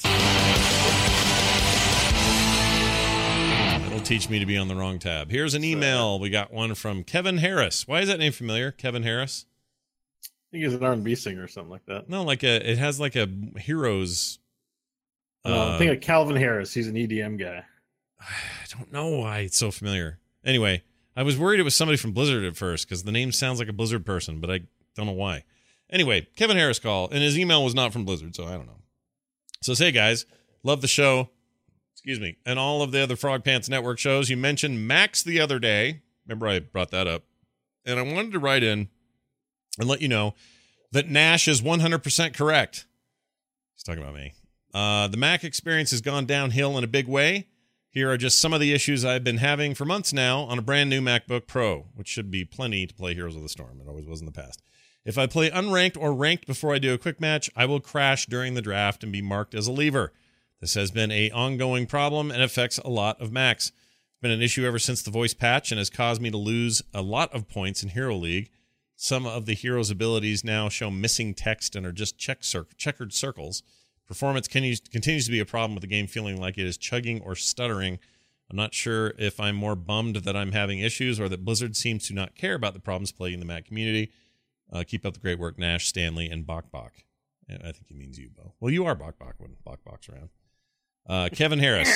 It'll teach me to be on the wrong tab. Here's an email. We got one from Kevin Harris. Why is that name familiar? Kevin Harris? I think he's an R and B singer or something like that. No, like a. It has like a Heroes. Uh, Uh, I think of Calvin Harris. He's an E D M guy. I don't know why it's so familiar. Anyway, I was worried it was somebody from Blizzard at first because the name sounds like a Blizzard person, but I don't know why. Anyway, Kevin Harris called, and his email was not from Blizzard, so I don't know. So say, guys, Love the show. Excuse me. And all of the other Frog Pants Network shows. You mentioned Max the other day. Remember I brought that up. And I wanted to write in and let you know that Nash is one hundred percent correct. He's talking about me. Uh, the Mac experience has gone downhill in a big way. Here are just some of the issues I've been having for months now on a brand new MacBook Pro, which should be plenty to play Heroes of the Storm. It always was in the past. If I play unranked or ranked before I do a quick match, I will crash during the draft and be marked as a leaver. This has been an ongoing problem and affects a lot of Macs. It's been an issue ever since the voice patch and has caused me to lose a lot of points in Hero League. Some of the heroes' abilities now show missing text and are just check cir- checkered circles. Performance continues, continues to be a problem with the game feeling like it is chugging or stuttering. I'm not sure if I'm more bummed that I'm having issues or that Blizzard seems to not care about the problems plaguing the Mac community. Uh, keep up the great work, Nash, Stanley, and Bok Bok. I think he means you, Bo. Well, you are Bok Bok when Bok Bok's around. Uh, Kevin Harris.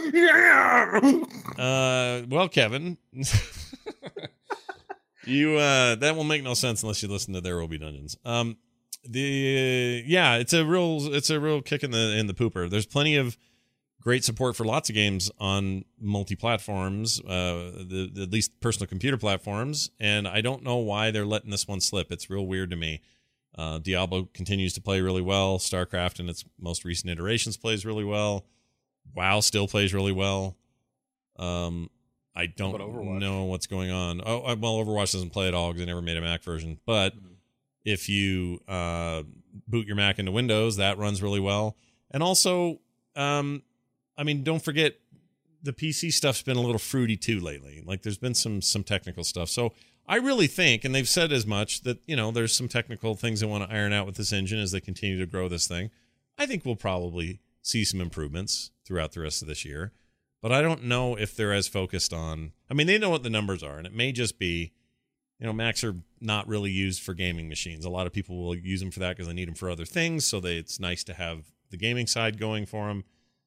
Uh, well, Kevin, you uh, that will make no sense unless you listen to There Will Be Dungeons. Um, the yeah, it's a real it's a real kick in the in the pooper. There's plenty of great support for lots of games on multi-platforms, uh, the, the at least personal computer platforms, and I don't know why they're letting this one slip. It's real weird to me. Uh, Diablo continues to play really well. StarCraft in its most recent iterations plays really well. WoW still plays really well. Um, I don't know what's going on. Oh, well, Overwatch doesn't play at all because they never made a Mac version. But mm-hmm. if you uh, boot your Mac into Windows, that runs really well. And also, um, I mean, don't forget the P C stuff's been a little fruity too lately. Like there's been some some technical stuff. So I really think, and they've said as much, that, you know, there's some technical things they want to iron out with this engine as they continue to grow this thing. I think we'll probably see some improvements throughout the rest of this year. But I don't know if they're as focused on... I mean, they know what the numbers are, and it may just be, you know, Macs are not really used for gaming machines. A lot of people will use them for that because they need them for other things, so they, it's nice to have the gaming side going for them.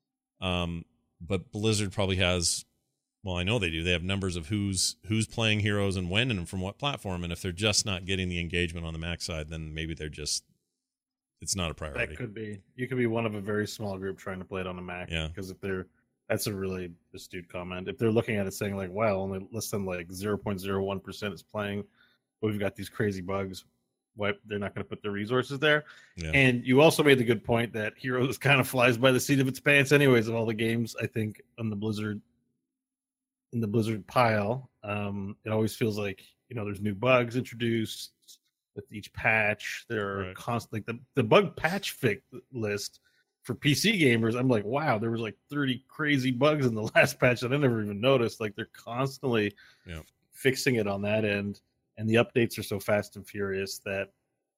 Um, but Blizzard probably has... Well, I know they do. They have numbers of who's who's playing Heroes and when and from what platform. And if they're just not getting the engagement on the Mac side, then maybe they're just, it's not a priority. That could be. You could be one of a very small group trying to play it on the Mac. Yeah. Because if they're, that's a really astute comment. If they're looking at it saying like, wow, only less than like zero point zero one percent is playing, but we've got these crazy bugs, why they're not going to put their resources there. Yeah. And you also made the good point that Heroes kind of flies by the seat of its pants anyways of all the games, I think, on the Blizzard in the Blizzard pile. Um, it always feels like, you know, there's new bugs introduced with each patch. There are right. constant, like the, the bug patch fix list for P C gamers. I'm like, wow, there was like thirty crazy bugs in the last patch that I never even noticed. Like they're constantly yeah. fixing it on that end. And the updates are so fast and furious that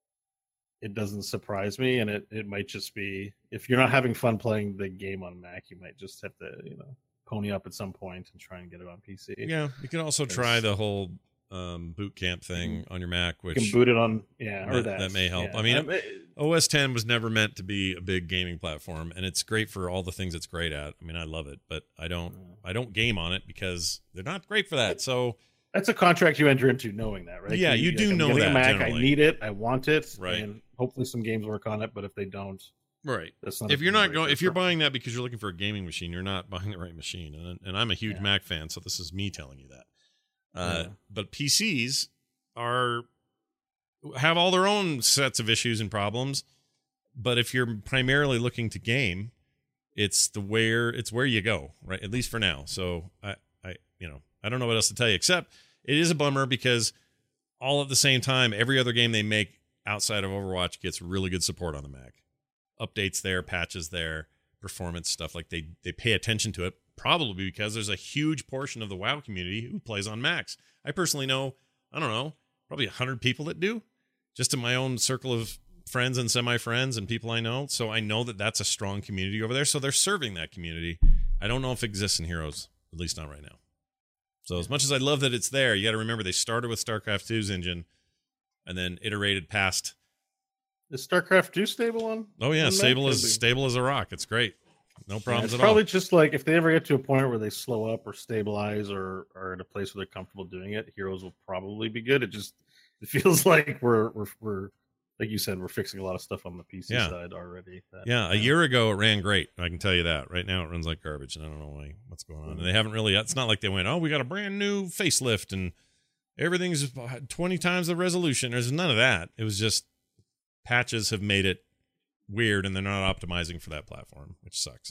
it doesn't surprise me. And it, it might just be, if you're not having fun playing the game on Mac, you might just have to, you know, pony up at some point and try and get it on P C. Yeah, you can also try the whole um, boot camp thing on your Mac, which you can boot it on. Yeah, or that, that. that may help. Yeah. I mean, um, it, O S ten was never meant to be a big gaming platform, and it's great for all the things it's great at. I mean, I love it, but I don't, I don't game on it because they're not great for that. So that's a contract you enter into, knowing that, right? Yeah, you, you do like, know that. A Mac, generally. I need it. I want it. Right. And hopefully, some games work on it. But if they don't. Right. That's not if you're not going, if you're buying that because you're looking for a gaming machine, you're not buying the right machine. And and I'm a huge yeah. Mac fan, so this is me telling you that. Uh, yeah. But P Cs are have all their own sets of issues and problems. But if you're primarily looking to game, it's the where it's where you go, right? At least for now. So I I you know I don't know what else to tell you except it is a bummer because all at the same time, every other game they make outside of Overwatch gets really good support on the Mac. Updates there, patches there, performance stuff. Like they they pay attention to it, probably because there's a huge portion of the WoW community who plays on Macs. I personally know, I don't know, probably a hundred people that do, just in my own circle of friends and semi-friends and people I know. So I know that that's a strong community over there. So they're serving that community. I don't know if it exists in Heroes, at least not right now. So as much as I love that it's there, you got to remember they started with StarCraft two's engine and then iterated past. Is StarCraft two stable on? Oh yeah, stable as stable as a rock. It's great. No problems yeah, at all. Probably just like if they ever get to a point where they slow up or stabilize or are at a place where they're comfortable doing it, Heroes will probably be good. It just it feels like we're we're we're like you said, we're fixing a lot of stuff on the P C Yeah. side already. That, Yeah, a year ago it ran great. I can tell you that. Right now it runs like garbage, and I don't know why, what's going on. And they haven't really. It's not like they went, oh, we got a brand new facelift and everything's twenty times the resolution. There's none of that. It was just patches have made it weird, and they're not optimizing for that platform, which sucks.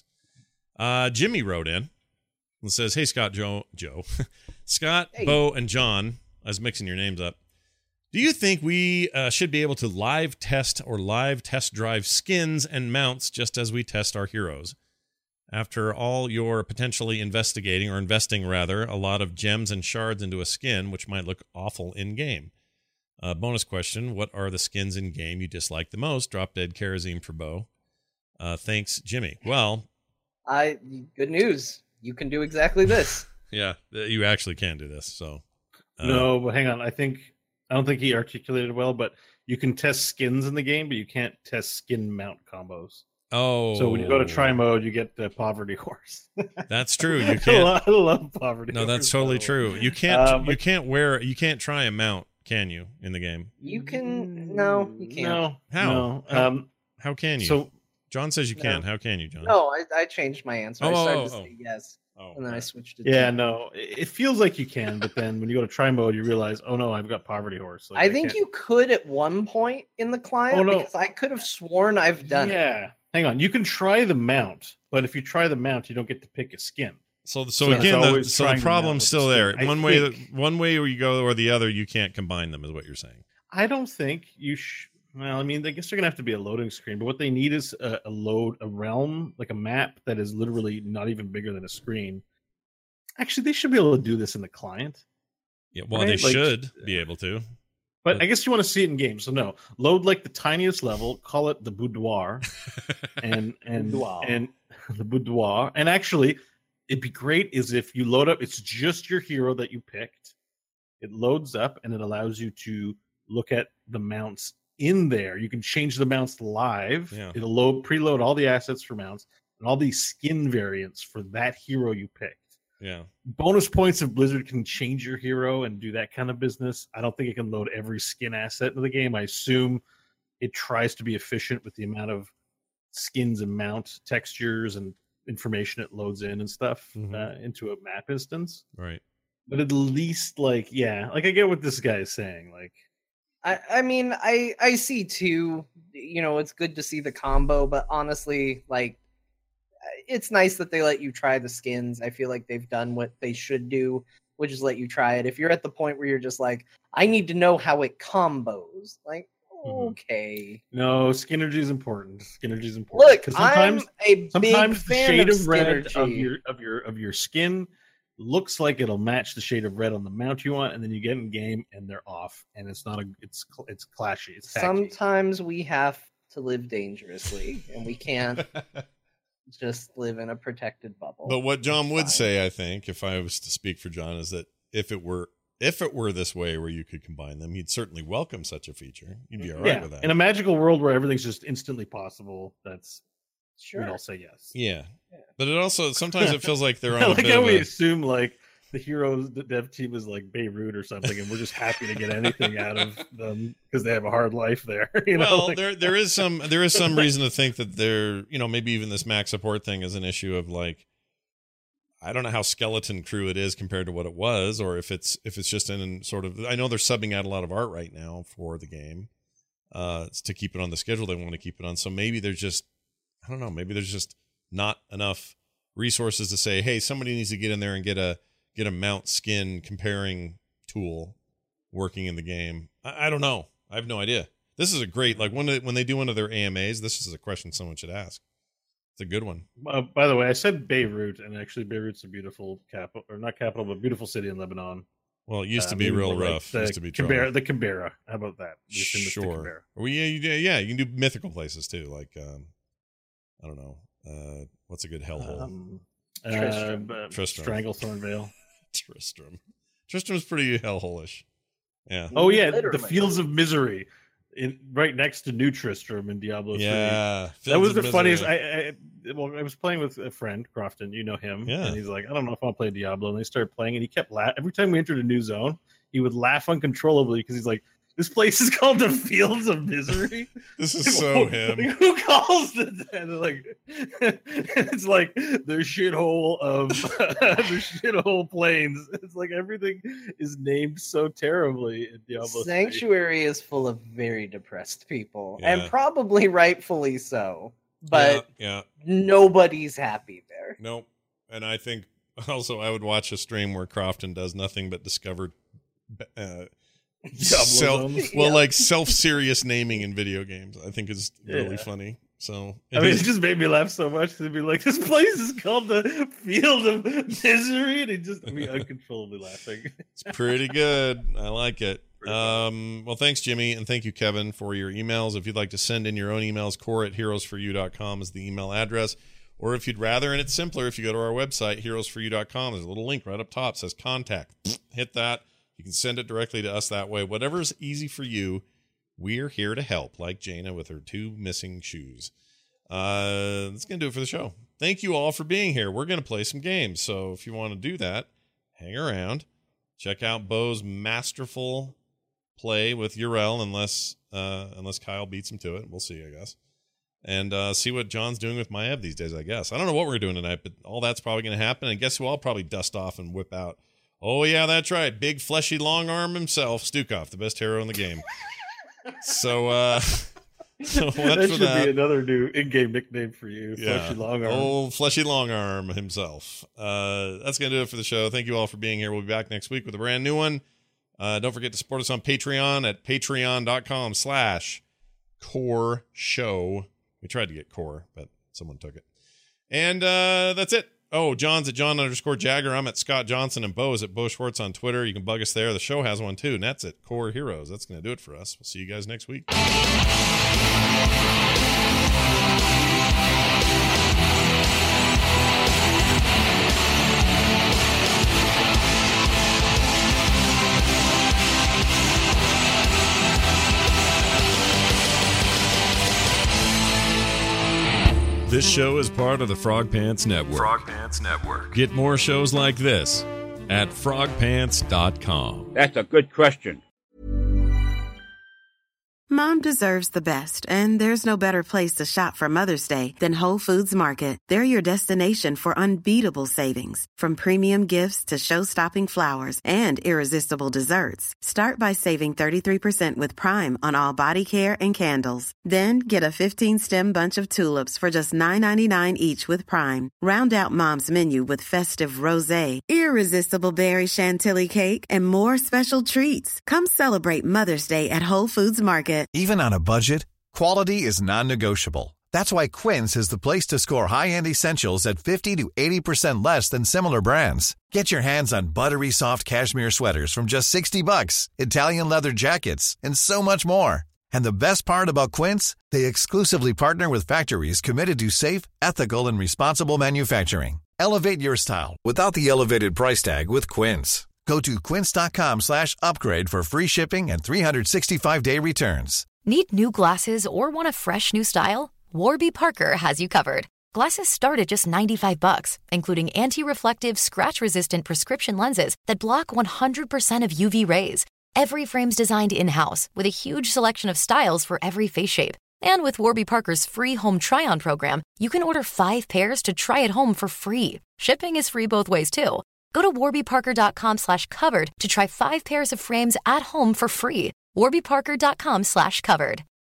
Uh, Jimmy wrote in and says, "Hey Scott, Joe, Joe, Scott, Hey. Bo, and John. I was mixing your names up. Do you think we uh, should be able to live test or live test drive skins and mounts just as we test our heroes? After all, you're potentially investigating or investing rather a lot of gems and shards into a skin, which might look awful in game. Uh, bonus question: what are the skins in game you dislike the most? Drop dead kerosene for Bo. Uh, thanks, Jimmy. Well, I good news. You can do exactly this. yeah, you actually can do this. So uh, no, but hang on. I think I don't think he articulated well, but you can test skins in the game, but you can't test skin mount combos. Oh, so when you go to try mode, you get the poverty horse. That's true. You I can't. love, I love poverty. No, horse, that's by totally the way. true. You can't. Uh, you but- can't wear. You can't try a mount, can you? In the game? You can no, you can't. No, How? no. How, Um, how can you? so John says you No. can. How can you, John? No, I, I changed my answer. Oh, I started oh, to oh. say yes, Oh, and then I right. switched it. yeah, to... no, it it feels like you can, but then when you go to try mode, you realize, oh no, I've got poverty horse. Like, I think can't- you could at one point in the client Oh, no. because I could have sworn I've done it. Yeah, hang on. You can try the mount, but if you try the mount, you don't get to pick a skin. So, so, So it's again, the, always so trying the to problem's balance still the there. skin. I One way, think- one way you go or the other, you can't combine them, is what you're saying. I don't think you should. Well, I mean, I guess they're gonna have to be a loading screen, but what they need is a, a load, a realm, like a map that is literally not even bigger than a screen. Actually, they should be able to do this in the client. Yeah, well, Right, they like- should be able to. But But- I guess you want to see it in game, so no. Load like the tiniest level, call it the boudoir, and and Boudoir. and the boudoir. And actually, it'd be great is if you load up. It's just your hero that you picked. It loads up and it allows you to look at the mounts in there. You can change the mounts live. Yeah. It'll load preload all the assets for mounts and all these skin variants for that hero you picked. Yeah. Bonus points if Blizzard can change your hero and do that kind of business. I don't think it can load every skin asset in the game. I assume it tries to be efficient with the amount of skins and mount textures and information it loads in and stuff Mhm. uh, into a map instance. Right. But at least, like, yeah, like I get what this guy is saying. Like, I, I mean, I I see too. You know, it's good to see the combo, but honestly, like, it's nice that they let you try the skins. I feel like they've done what they should do, which is let you try it. If you're at the point where you're just like, I need to know how it combos, like, Mhm. okay. no, Skinergy is important. Skinergy is important. Look, 'Cause I'm a sometimes big the fan shade of, of, red of Skinergy. your of your of your skin looks like it'll match the shade of red on the mount you want, and then you get in game and they're off, and it's not a it's cl- it's clashy. It's tacky. Sometimes we have to live dangerously, and we can't just live in a protected bubble. But what John It's would fine. say, I think, if I was to speak for John, is that if it were if it were this way where you could combine them, he'd certainly welcome such a feature. You'd be all right yeah, with that. in a magical world where everything's just instantly possible, that's Sure. we'd all say yes. yeah. But it also sometimes it feels like they're on I a like bit how of we a, assume like the heroes, the dev team is like Beirut or something, and we're just happy to get anything out of them because they have a hard life there. You know, well, like- there there is some there is some reason to think that they're, you know, maybe even this Mac support thing is an issue of like, I don't know how skeleton crew it is compared to what it was, or if it's if it's just in sort of, I know they're subbing out a lot of art right now for the game, uh, it's to keep it on the schedule they want to keep it on. So maybe there's just, I don't know, maybe there's just not enough resources to say, hey, somebody needs to get in there and get a get a mount skin comparing tool working in the game. I, I don't know. I have no idea. This is a great, like when they, when they do one of their A M As, this is a question someone should ask. It's a good one. Uh, by the way, I said Beirut, and actually Beirut's a beautiful capital, or not capital, but beautiful city in Lebanon. Well, it used Uh, to be maybe real more like rough. The Used to be Canberra, trouble. the Canberra. How about that? We assume it's the Sure. Canberra. Well, yeah, you, do- yeah, you can do mythical places too. Like, um, I don't know. Uh, what's a good hellhole? Um, Tristram. Uh, uh, Tristram. Stranglethorn Vale. Tristram. Tristram's pretty hellhole-ish. Yeah. Oh yeah, Literally. the Fields of Misery, in right next to New Tristram in Diablo three. Yeah. That Fields was of the Misery. funniest. I, I well, I was playing with a friend, Crofton. You know him. Yeah. And he's like, I don't know if I'll play Diablo. And they started playing, and he kept laughing every time we entered a new zone. He would laugh uncontrollably because he's like, This place is called the Fields of Misery. This is so him. Like, who calls the and like it's like the shithole of the shithole plains. It's like everything is named so terribly in Diablo Sanctuary three. Is full of very depressed people, Yeah. and probably rightfully so. But yeah, yeah. nobody's happy there. Nope. And I think also I would watch a stream where Crofton does nothing but discover uh, self, well, Yeah. like self-serious naming in video games. I think is really Yeah. funny. So I mean, it just made me laugh so much to be like, this place is called the Field of Misery, and it just me uncontrollably laughing. It's pretty good. I like it. Um, well, thanks, Jimmy, and thank you, Kevin, for your emails. If you'd like to send in your own emails, core at heroes for you dot com is the email address. Or if you'd rather, and it's simpler, if you go to our website, heroes for you dot com, there's a little link right up top that says contact. Hit that. You can send it directly to us that way. Whatever's easy for you, we're here to help, like Jaina with her two missing shoes. Uh, that's going to do it for the show. Thank you all for being here. We're going to play some games. So if you want to do that, hang around. Check out Bo's masterful play with Yrel, unless uh, unless Kyle beats him to it. We'll see, I guess. And uh, see what John's doing with Maev these days, I guess. I don't know what we're doing tonight, but all that's probably going to happen. And guess who I'll probably dust off and whip out? Oh, yeah, that's right. Big, fleshy, long arm himself, Stukov, the best hero in the game. so, uh... So that should that. be another new in-game nickname for you, yeah. Fleshy Long Arm. Old Fleshy Long Arm himself. Uh, that's going to do it for the show. Thank you all for being here. We'll be back next week with a brand new one. Uh, don't forget to support us on Patreon at patreon.com slash core show. We tried to get core, but someone took it. And uh, that's it. Oh, John's at John underscore Jagger. I'm at Scott Johnson, and Bo is at Bo Schwartz on Twitter. You can bug us there. The show has one too, and that's at Core Heroes. That's going to do it for us. We'll see you guys next week. This show is part of the Frog Pants Network. Frog Pants Network. Get more shows like this at frog pants dot com. That's a good question. Mom deserves the best, and there's no better place to shop for Mother's Day than Whole Foods Market. They're your destination for unbeatable savings, from premium gifts to show-stopping flowers and irresistible desserts. Start by saving thirty-three percent with Prime on all body care and candles. Then get a fifteen-stem bunch of tulips for just nine ninety-nine each with Prime. Round out Mom's menu with festive rosé, irresistible berry chantilly cake, and more special treats. Come celebrate Mother's Day at Whole Foods Market. Even on a budget, quality is non-negotiable. That's why Quince is the place to score high-end essentials at fifty to eighty percent less than similar brands. Get your hands on buttery soft cashmere sweaters from just sixty bucks, Italian leather jackets, and so much more. And the best part about Quince, they exclusively partner with factories committed to safe, ethical, and responsible manufacturing. Elevate your style without the elevated price tag with Quince. Go to quince.com slash upgrade for free shipping and three sixty-five day returns. Need new glasses or want a fresh new style? Warby Parker has you covered. Glasses start at just ninety-five bucks, including anti-reflective, scratch-resistant prescription lenses that block one hundred percent of U V rays. Every frame's designed in-house with a huge selection of styles for every face shape. And with Warby Parker's free home try-on program, you can order five pairs to try at home for free. Shipping is free both ways, too. Go to warbyparker.com slash covered to try five pairs of frames at home for free. warbyparker.com slash covered.